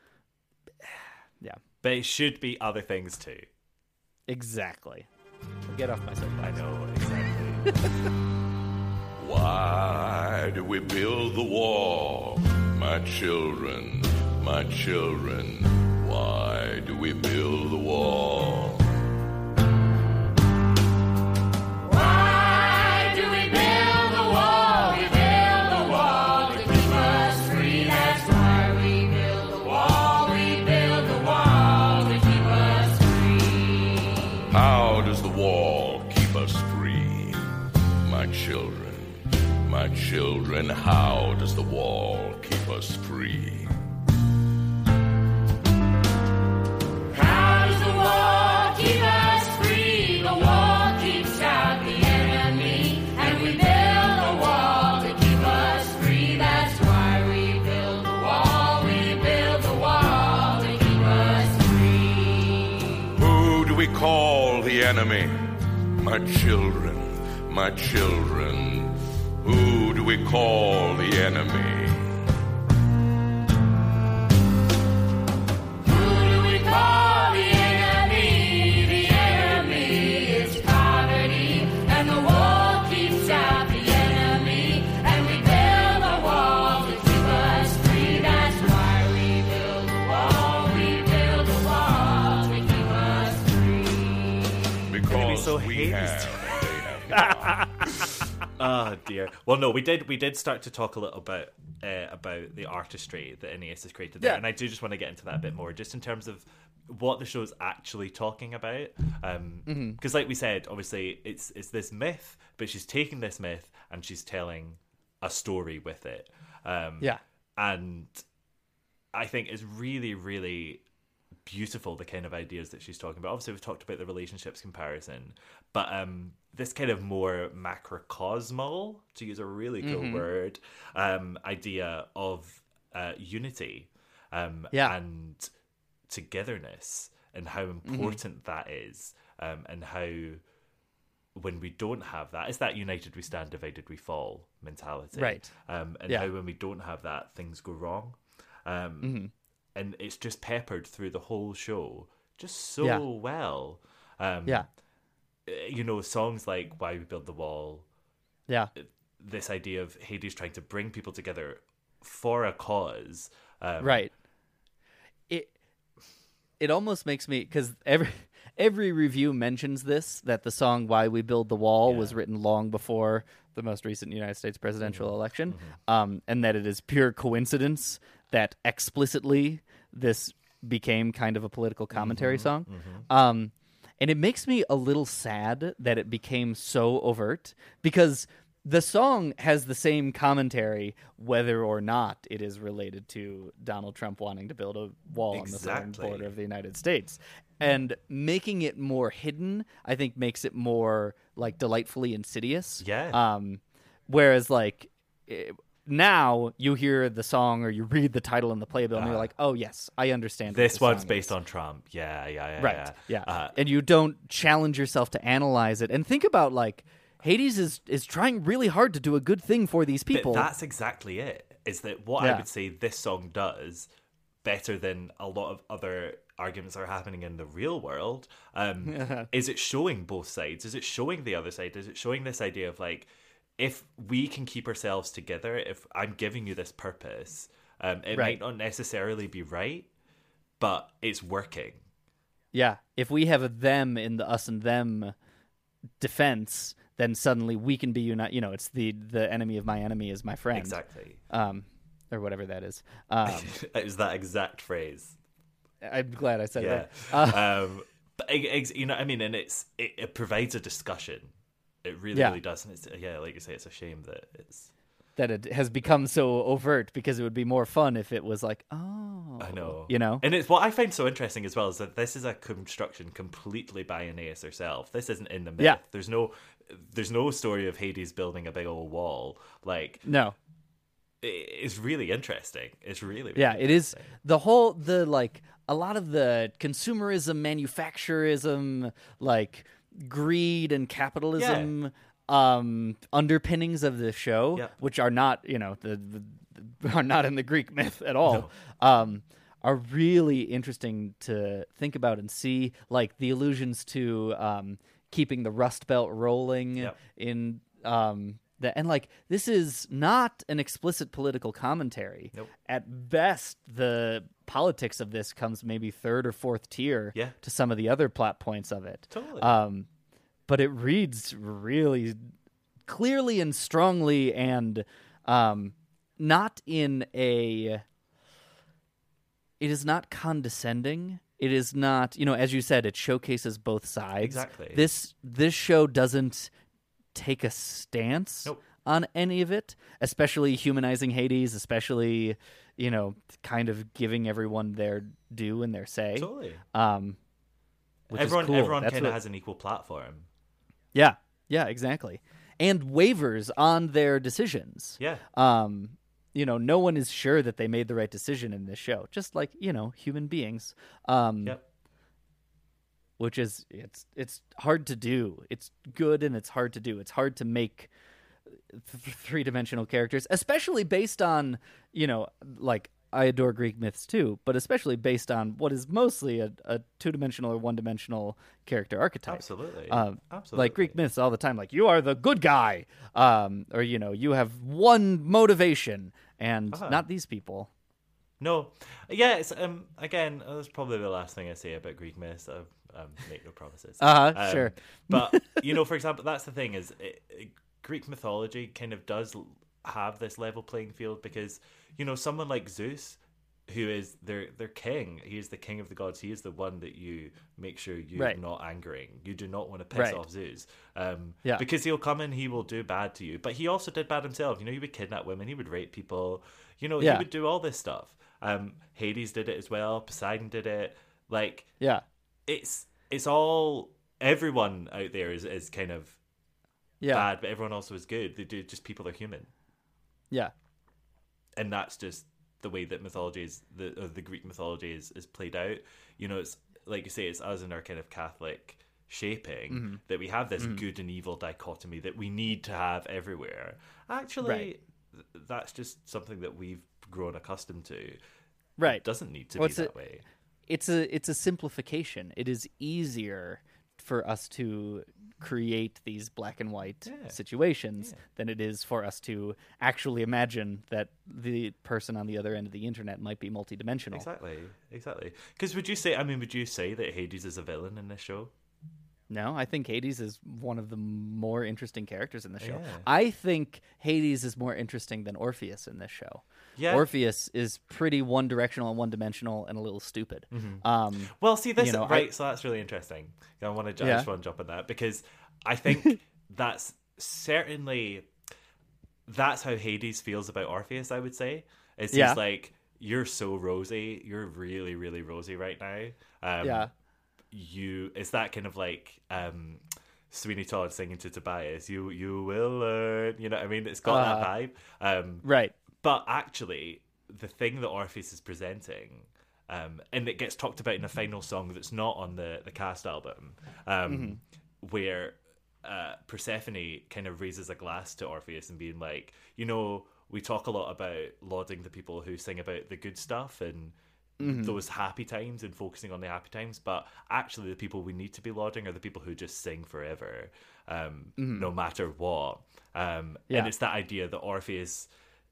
Yeah, But it should be other things too. exactly. Get off my soapbox. I know, exactly. Why do we build the wall? My children, my children, why do we build the wall? Why do we build the wall? We build the wall to keep us free. That's why we build the wall. We build the wall to keep us free. How does the wall keep us free? My children, my children, how does the wall keep us free? How does the wall keep us free? The wall keeps out the enemy, and we build a wall to call the enemy? My children, my children, who do we call the enemy? Who do we call the enemy? The enemy is poverty, and the wall keeps out the enemy, and we build a wall to keep us free. That's why we build a wall, we build a wall to keep us free. Because so we Hades. have, they have Oh dear. Well, no, we did. We did start to talk a little bit uh, about the artistry that Aeneas has created there, Yeah. and I do just want to get into that a bit more, just in terms of what the show's actually talking about. Because, um, Mhm. like we said, obviously it's it's this myth, but she's taking this myth and she's telling a story with it. Um, Yeah. and I think it's really, really beautiful, the kind of ideas that she's talking about. Obviously, we've talked about the relationships comparison, but um, this kind of more macrocosmal, to use a really cool Mhm. word, um, idea of uh, unity um, Yeah. and togetherness, and how important that is, um, and how when we don't have that, it's that united we stand, divided we fall mentality. Right. Um, and Yeah. how when we don't have that, things go wrong. Um, Mhm. And it's just peppered through the whole show just so Yeah. well. Um, Yeah. You know, songs like Why We Build the Wall. Yeah. This idea of Hades trying to bring people together for a cause. Um, Right. It it almost makes me, because every every review mentions this, that the song "Why We Build the Wall" was written long before the most recent United States presidential Mm-hmm. election, um, and that it is pure coincidence that explicitly this became kind of a political commentary Mhm, song. mhm. Um, and it makes me a little sad that it became so overt, because the song has the same commentary whether or not it is related to Donald Trump wanting to build a wall on the southern Exactly. border of the United States. And making it more hidden, I think, makes it more like delightfully insidious. Yeah. Um, whereas like eh, now you hear the song or you read the title in the playbill and you're Ah. like, oh yes, I understand. what This the one's song based is. on Trump. Yeah, yeah, yeah. Right. Yeah. Yeah. Uh, and you don't challenge yourself to analyze it and think about like Hades is is trying really hard to do a good thing for these people. But that's exactly it. Is that what I Yeah. would say this song does better than a lot of other arguments that are happening in the real world? Um, Yeah. Is it showing both sides? Is it showing the other side? Is it showing this idea of like, if we can keep ourselves together, if I'm giving you this purpose, um, it Right. might not necessarily be right, but it's working. Yeah, if we have a them in the us and them defense, then suddenly we can be united. You know, it's the the enemy of my enemy is my friend. Exactly. Um, or whatever that is. Um, It was that exact phrase. I'm glad I said Yeah. it. Uh, um, but it, it's- you know what I mean? And it's it, it provides a discussion. It really, Yeah. really does. And it's, yeah, like you say, it's a shame that it's... that it has become so overt, because it would be more fun if it was like, oh, I know. you know? And it's what I find so interesting as well is that this is a construction completely by Aeneas herself. This isn't in the myth. Yeah. There's no there's no story of Hades building a big old wall. Like, No. it- it's really interesting. It's really, really Yeah, it is interesting. the whole the like a lot of the consumerism, manufacturism, like greed and capitalism um underpinnings of the show, Yeah. which are not, you know, the, the are not in the Greek myth at all. Um are really interesting to think about and see, like the allusions to um keeping the Rust Belt rolling Yep. in um the, and like this is not an explicit political commentary. Nope. At best, the politics of this comes maybe third or fourth tier Yeah. to some of the other plot points of it. Totally. Um, but it reads really clearly and strongly, and um, not in a. It is not condescending. It is not, you know, as you said, it showcases both sides. Exactly. This this show doesn't take a stance Nope. on any of it, especially humanizing Hades, especially, you know, kind of giving everyone their due and their say. Totally. Um, which is Everyone, cool. everyone That's kind of what- has an equal platform. Yeah, yeah, exactly. And waivers on their decisions. Yeah. Um, you know, no one is sure that they made the right decision in this show, just like, you know, human beings. Um, Yep. which is it's it's hard to do. It's good and it's hard to do. It's hard to make th- three-dimensional characters, especially based on, you know, like I adore Greek myths too, but especially based on what is mostly a, a two-dimensional or one-dimensional character archetype. Absolutely. Um, Absolutely. Like Greek myths all the time, like you are the good guy, um, or, you know, you have one motivation, and Uh-huh. not these people. No, yeah. It's um again. uh, That's probably the last thing I say about Greek myths. I um, make no promises. Uh-huh, Um, sure. But you know, for example, that's the thing is it, it, Greek mythology kind of does l- have this level playing field because you know someone like Zeus, who is their their king. He is the king of the gods. He is the one that you make sure you're Right. not angering. You do not want to piss Right. off Zeus, um, Yeah. because he'll come and he will do bad to you. But he also did bad himself. You know, he would kidnap women. He would rape people. You know, Yeah. he would do all this stuff. Um, Hades did it as well. Poseidon did it. Like, Yeah. it's it's all everyone out there is is kind of Yeah. bad, but everyone also is good. They do just people are human, Yeah. and that's just the way that mythology is the uh, the Greek mythology is, is played out. You know, it's like you say, it's us in our kind of Catholic shaping Mhm. that we have this Mhm. good and evil dichotomy that we need to have everywhere. Actually, Right. th- that's just something that we've grown accustomed to. Right. It doesn't need to Well, be it's that a- way. It's a it's a simplification. It is easier for us to create these black and white Yeah. situations than it is for us to actually imagine that the person on the other end of the internet might be multidimensional. Exactly, exactly. Because would you say? I mean, would you say that Hades is a villain in this show? No, I think Hades is one of the more interesting characters in the show. Yeah. I think Hades is more interesting than Orpheus in this show. Yeah. Orpheus is pretty one-directional and one-dimensional and a little stupid. Mhm. Um, Well, see this you know, right, I- so that's really interesting. I want to Yeah. I just want to jump on that because I think that's certainly that's how Hades feels about Orpheus. I would say is Yeah. he's like, you're so rosy, you're really really rosy right now. Um, Yeah. you it's that kind of like um, Sweeney Todd singing to Tobias. You you will learn. You know what I mean? It's got Uh, that vibe. Um, right. But actually, the thing that Orpheus is presenting, um, and it gets talked about in a final song that's not on the, the cast album, um, Mm-hmm. where uh, Persephone kind of raises a glass to Orpheus and being like, you know, we talk a lot about lauding the people who sing about the good stuff and Mhm. those happy times and focusing on the happy times, but actually the people we need to be lauding are the people who just sing forever, um, Mhm. no matter what. Um, Yeah. And it's that idea that Orpheus,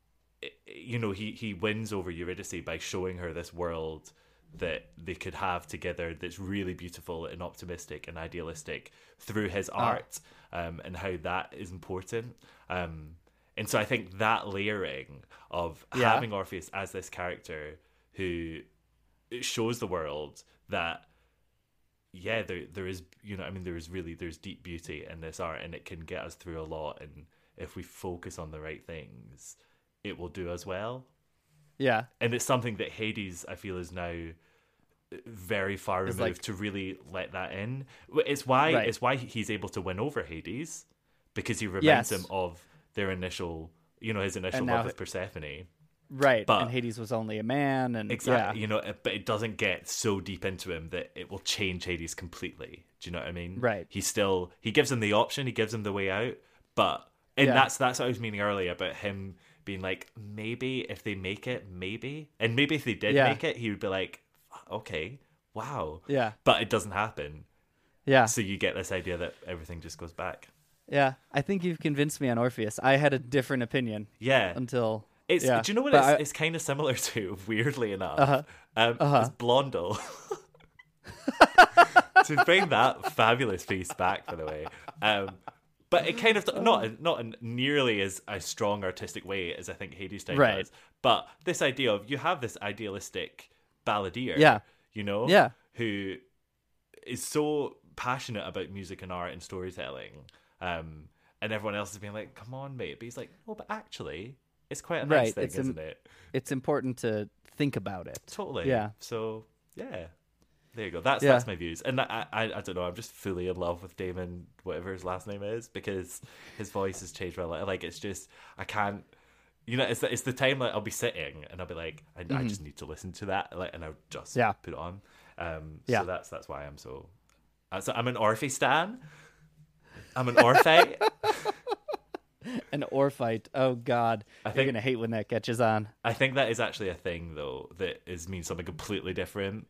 you know, he, he wins over Eurydice by showing her this world that they could have together that's really beautiful and optimistic and idealistic through his Ah. art, um, and how that is important. Um, and so I think that layering of Yeah. having Orpheus as this character who shows the world that, yeah, there there is, you know, I mean, there is really, there's deep beauty in this art and it can get us through a lot. And if we focus on the right things, it will do us well. Yeah. And it's something that Hades, I feel, is now very far It's removed like- to really let that in. It's why Right. it's why he's able to win over Hades, because he reminds Yes. him of their initial, you know, his initial And now love with he- Persephone. Right. But- and Hades was only a man. And Exactly, yeah. you know, it- but it doesn't get so deep into him that it will change Hades completely. Do you know what I mean? Right. He still he gives him the option, he gives him the way out, but and Yeah. that's that's what I was meaning earlier about him being like, maybe if they make it, maybe, and maybe if they did Yeah. make it, he would be like, okay, wow, Yeah. but it doesn't happen. Yeah. So you get this idea that everything just goes back. Yeah. I think you've convinced me on Orpheus. I had a different opinion. Yeah. Until. It's yeah. do you know what But it's, I- it's kind of similar to, weirdly enough? Uh-huh. Um, Uh-huh. It's Blondel. To bring that fabulous piece back, by the way. Um, but it kind of not not in nearly as a strong artistic way as I think Hades Time Right. does. But this idea of you have this idealistic balladeer, Yeah. you know, Yeah. who is so passionate about music and art and storytelling, um, and everyone else is being like, "Come on, mate," but he's like, "Oh, but actually, it's quite a nice Right. thing, It's im- isn't it?" It's important to think about it. Totally. Yeah. So yeah, there you go. That's Yeah. that's my views, and I, I I don't know. I'm just fully in love with Damon, whatever his last name is, because his voice has changed my life. Like it's just I can't. You know, it's the, it's the time like I'll be sitting and I'll be like, I, I Mhm. just need to listen to that, like, and I'll just Yeah. put it on. Um, Yeah. So that's that's why I'm so Uh, so I'm an Orphe stan. I'm an Orphe. An Orphite. Oh God, I you're think- gonna hate when that catches on. I think that is actually a thing, though, that is means something completely different.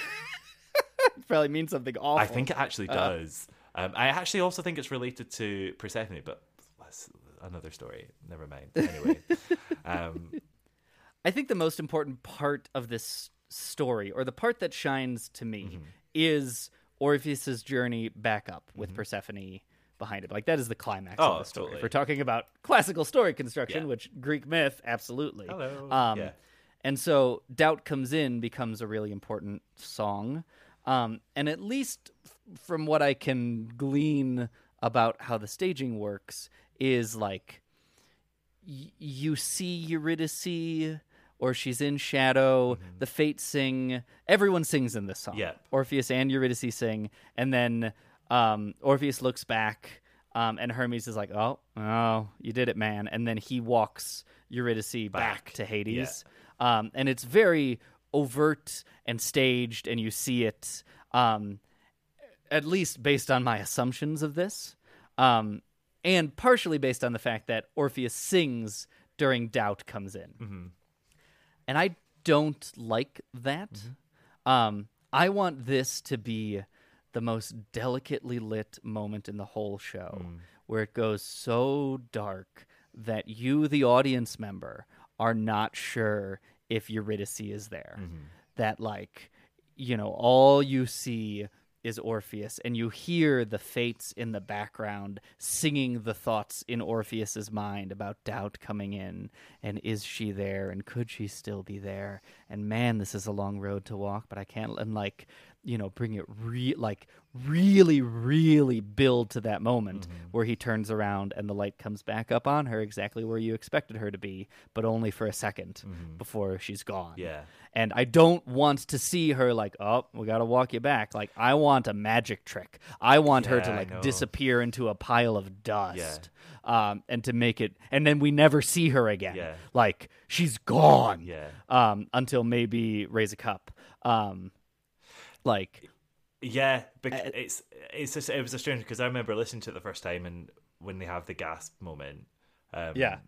Probably means something awful. I think it actually Uh, does. Um, I actually also think it's related to Persephone, but that's another story. Never mind. Anyway, um, I think the most important part of this story, or the part that shines to me, Mm-hmm. is Orpheus's journey back up with Mhm. Persephone behind it. Like, that is the climax Oh, of the story. totally. If we're talking about classical story construction, Yeah. which Greek myth, absolutely. Hello. Um, Yeah. And so Doubt Comes In becomes a really important song. Um, and at least f- from what I can glean about how the staging works is like y- you see Eurydice, or she's in shadow, the Fates sing, everyone sings in this song. Yeah. Orpheus and Eurydice sing, and then um, Orpheus looks back, um, and Hermes is like, oh, oh, you did it, man. And then he walks Eurydice back, Back. to Hades. Um, and it's very overt and staged, and you see it, um, at least based on my assumptions of this, um, and partially based on the fact that Orpheus sings during Doubt Comes In. Mm-hmm. And I don't like that. Mm-hmm. Um, I want this to be the most delicately lit moment in the whole show, Mm. where it goes so dark that you, the audience member, are not sure if Eurydice is there. Mm-hmm. That, like, you know, all you see is Orpheus, and you hear the Fates in the background singing the thoughts in Orpheus's mind about doubt coming in, and is she there, and could she still be there, and man, this is a long road to walk, but I can't, and like, you know, bring it re- like really, really build to that moment Mm-hmm. where he turns around and the light comes back up on her exactly where you expected her to be, but only for a 2nd Mhm. before she's gone. Yeah. And I don't want to see her like, oh, we got to walk you back. Like, I want a magic trick. I want her to Yeah, I like know. disappear into a pile of dust. Um, and to make it, and then we never see her again. Yeah. Like, she's gone. Yeah. Um, until maybe Raise a Cup. Um, like, Yeah, bec- it's it's just it was a strange because I remember listening to it the first time, and when they have the gasp moment, um, Yeah.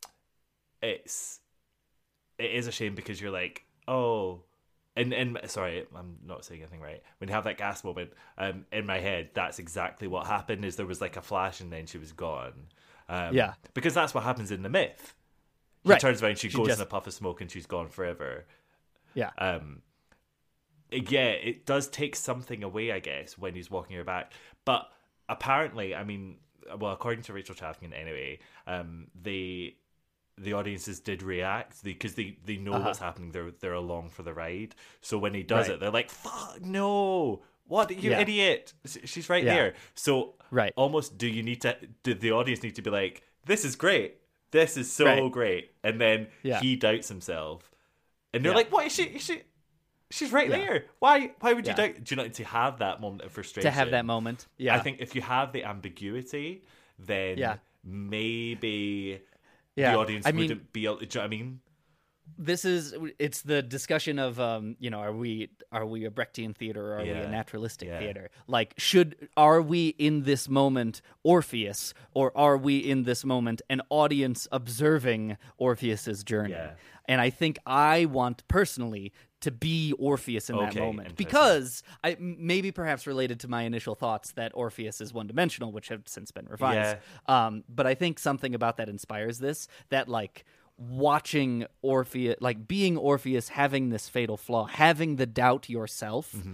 it's it is a shame because you're like, oh, and and sorry, I'm not saying anything right. When you have that gasp moment, um, in my head, that's exactly what happened. Is there was like a flash and then she was gone. Um, Yeah. because that's what happens in the myth. He Right. turns around, she, She goes just- in a puff of smoke, and she's gone forever. yeah. Um, yeah, it does take something away, I guess, when he's walking her back. But apparently, I mean, well, according to Rachel Chafkin, anyway, um, they the audiences did react because they, they know Uh-huh. what's happening. They're they're along for the ride. So when he does Right. it, they're like, "Fuck no! What, you Yeah. idiot! Sh- She's right Yeah. there." So Right. almost, do you need to? Do the audience need to be like, "This is great. This is so Right. great," and then Yeah. he doubts himself, and they're Yeah. like, "What is she? Is she?" She's right Yeah. there. Why? Why would you Yeah. doubt? Do you not to have that moment of frustration? To have that moment. Yeah. I think if you have the ambiguity, then Yeah. maybe Yeah. the audience I mean- wouldn't be able. Do you know what I mean? This is it's the discussion of um you know are we are we a Brechtian theater or are we Yeah. a naturalistic Yeah. theater? Like, should are we in this moment Orpheus, or are we in this moment an audience observing Orpheus's journey? Yeah. And I think I want personally to be Orpheus in that Okay, moment, interesting. because I m- maybe perhaps related to my initial thoughts that Orpheus is one dimensional, which have since been revised. Um, but I think something about that inspires this, that like watching Orpheus, like being Orpheus, having this fatal flaw, having the doubt yourself Mm-hmm.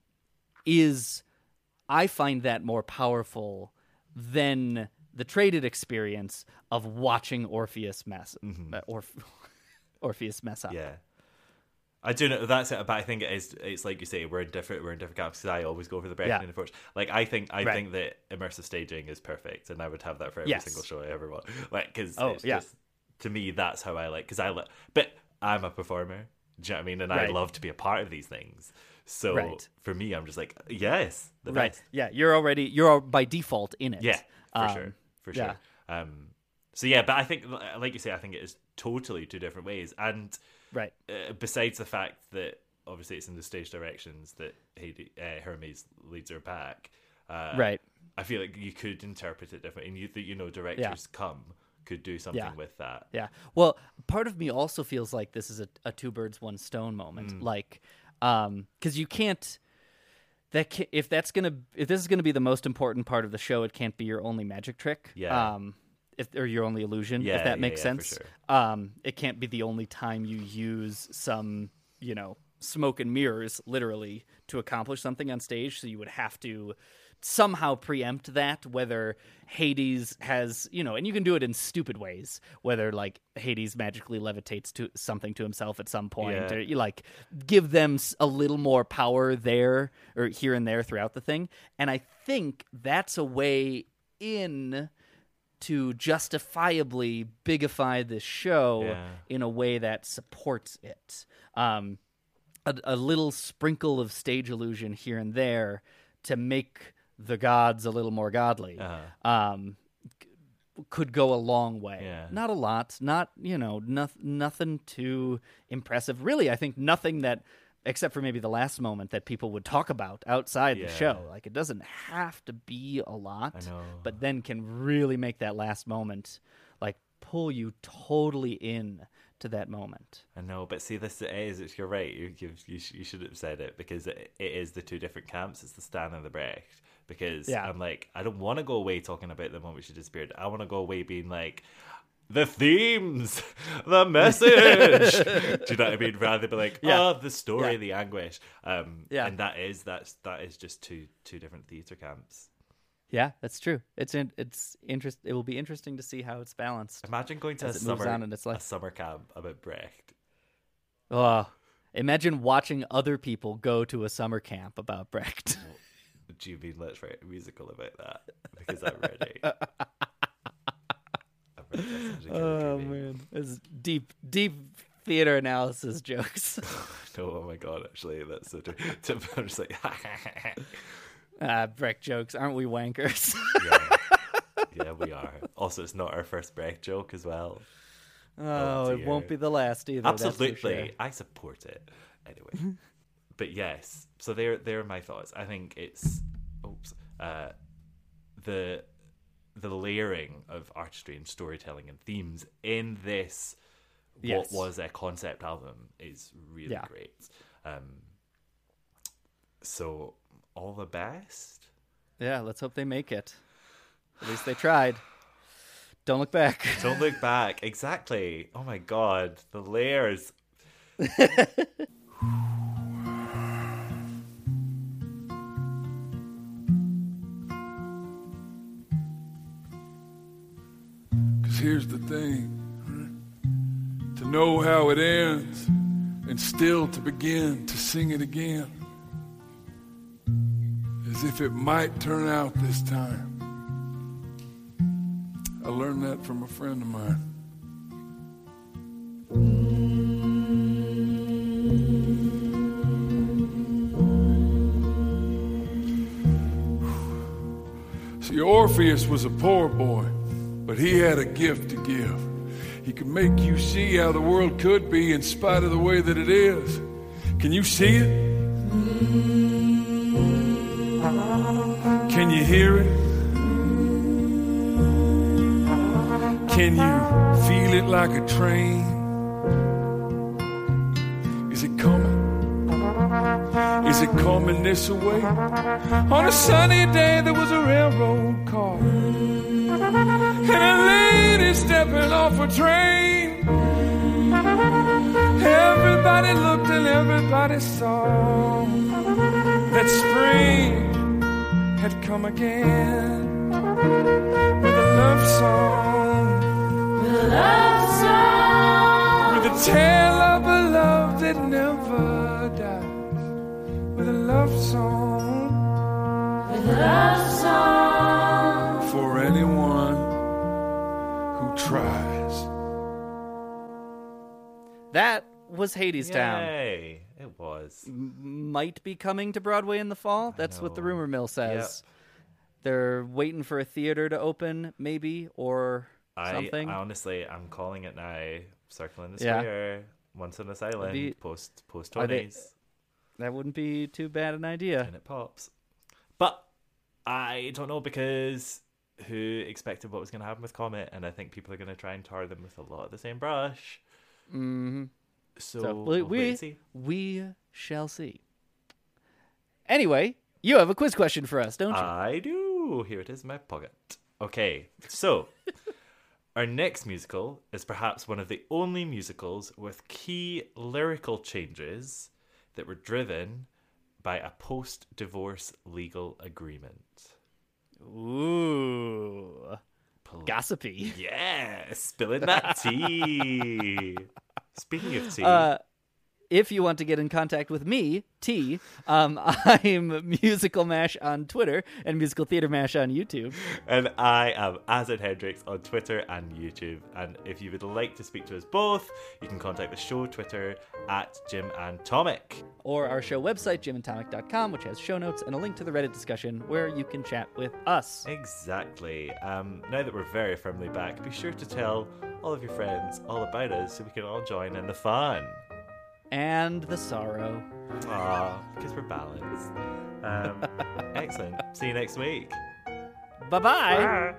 is, I find that more powerful than the traded experience of watching Orpheus mess, uh, Orph- Orpheus mess up. Mm-hmm. Yeah. I do know that's it, but I think it is. It's like you say, we're in different, we're in different camps. Because I always go for the Brechtian Yeah. approach. Like I think, I Right. think that immersive staging is perfect, and I would have that for every Yes. single show I ever want. Like, because Oh, it's yeah. just, to me, that's how I like. Because I, li- but I'm a performer. Do you know what I mean? And I Right. love to be a part of these things. So Right. for me, I'm just like, yes, the Right. best. Yeah, you're already you're al- by default in it. Yeah, for Um, sure, for yeah. sure. Um, so yeah, but I think, like you say, I think it is totally two different ways. And Right. uh, besides the fact that obviously it's in the stage directions that Hades, uh, Hermes leads her back. Uh, right. I feel like you could interpret it differently, and you you know directors Yeah. come could do something Yeah. with that. Yeah. Well, part of me also feels like this is a, a two birds, one stone moment. Mm. Like, um, because you can't. That can, if that's gonna if this is gonna be the most important part of the show, it can't be your only magic trick. Yeah. Um, if or your only illusion, Yeah, if that yeah, makes yeah, for sense. sure. Um, it can't be the only time you use some, you know, smoke and mirrors, literally, to accomplish something on stage. So you would have to somehow preempt that, whether Hades has, you know, and you can do it in stupid ways, whether like Hades magically levitates to something to himself at some point, Yeah. or you like give them s- a little more power there or here and there throughout the thing. And I think that's a way in to justifiably bigify this show Yeah. in a way that supports it. Um, a, a little sprinkle of stage illusion here and there to make the gods a little more godly, Uh-huh. um, c- could go a long way. Yeah. Not a lot, not, you know, noth- nothing too impressive. Really, I think nothing that, except for maybe the last moment, that people would talk about outside Yeah. the show. Like, it doesn't have to be a lot, I know. but then can really make that last moment, like, pull you totally in to that moment. I know, but see, this is, it's, you're right, you, you, you, sh- you should have said it, because it, it is the two different camps, it's the Stan and the Brecht, because Yeah. I'm like, I don't want to go away talking about the moment she disappeared, I want to go away being like, the themes, the message, do you know what I mean, rather than be like, Yeah. oh, the story, Yeah. the anguish, um, Yeah. and that is, that's, that is just two, two different theatre camps. Yeah, that's true. It's in, it's interest. It will be interesting to see how it's balanced. Imagine going to a as it moves summer, on in its a life. summer camp about Brecht. Oh, imagine watching other people go to a summer camp about Brecht. Do you mean let's write a musical about that? Because I'm ready. I'm ready. That sounds like a Oh dream. man, it's deep, deep theater analysis jokes. No, oh my god, actually, that's so true. I'm just like, Ah, Brecht jokes, aren't we wankers? yeah. Yeah, we are. Also, it's not our first Brecht joke as well. Oh, it dear. won't be the last either. that's for Absolutely, sure. I support it. Anyway, but yes, so they're they're my thoughts. I think it's, oops, uh, the the layering of artistry and storytelling and themes in this Yes. what was a concept album is really Yeah. great. Um, so all the best. Yeah, let's hope they make it. At least they tried. Don't look back. Don't look back. Exactly. Oh my god, the layers. Cause here's the thing, right? To know how it ends and still to begin to sing it again, as if it might turn out this time. I learned that from a friend of mine. See, Orpheus was a poor boy, but he had a gift to give. He could make you see how the world could be in spite of the way that it is. Can you see it? Can you hear it? Can you feel it like a train? Is it coming? Is it coming this way? On a sunny day there was a railroad car and a lady stepping off a train. Everybody looked and everybody saw that spring had come again with a love song, with a love song, with a tale of a love that never dies, with a love song, with a love song for anyone who tries. That was Hades Town. Yay! It was. M- might be coming to Broadway in the fall. That's what the know. rumor mill says. Yep. They're waiting for a theater to open, maybe, or I, something. I honestly, I'm calling it now. Circling the Yeah. Square, Once on this Island, Be- post post Are they- twenties. That wouldn't be too bad an idea. And it pops. But I don't know, because who expected what was going to happen with Comet, and I think people are going to try and tar them with a lot of the same brush. Mm-hmm. So, So we'll we wait we, and see. we shall see. Anyway, you have a quiz question for us, don't you? I do. Here it is in my pocket. Okay, so our next musical is perhaps one of the only musicals with key lyrical changes that were driven by a post-divorce legal agreement. Ooh. Gossipy. Yeah, spilling that tea. Speaking of tea. Uh, if you want to get in contact with me, T, um, I'm Musical Mash on Twitter and Musical Theater Mash on YouTube. And I am Azad Hendricks on Twitter and YouTube. And if you would like to speak to us both, you can contact the show Twitter at Jim and Tomic. Or our show website, jim and tomic dot com, which has show notes and a link to the Reddit discussion where you can chat with us. Exactly. Um, now that we're very firmly back, be sure to tell all of your friends all about us so we can all join in the fun. And the sorrow. Aw, because we're balanced. Um, excellent. See you next week. Bye-bye. Bye.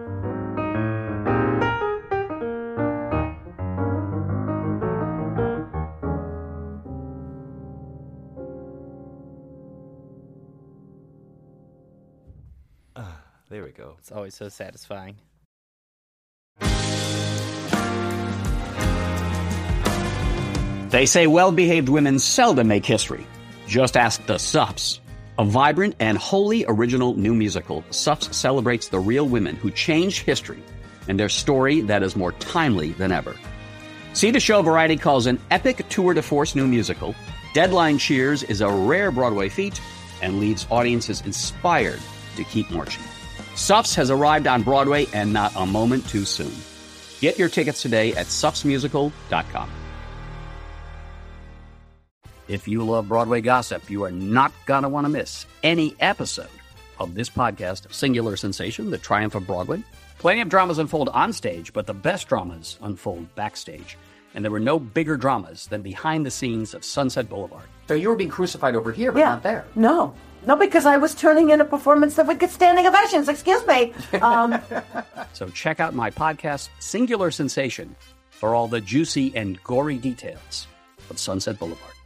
There we go. It's always so satisfying. They say well-behaved women seldom make history. Just ask the Suffs. A vibrant and wholly original new musical, Suffs celebrates the real women who changed history and their story that is more timely than ever. See the show Variety calls an epic tour de force new musical. Deadline cheers is a rare Broadway feat and leaves audiences inspired to keep marching. Suffs has arrived on Broadway, and not a moment too soon. Get your tickets today at suffs musical dot com. If you love Broadway gossip, you are not going to want to miss any episode of this podcast, Singular Sensation, The Triumph of Broadway. Plenty of dramas unfold on stage, but the best dramas unfold backstage. And there were no bigger dramas than behind the scenes of Sunset Boulevard. So you were being crucified over here, but Yeah. not there. No. No, because I was turning in a performance that would get standing ovations. Excuse me. Um, So check out my podcast, Singular Sensation, for all the juicy and gory details of Sunset Boulevard.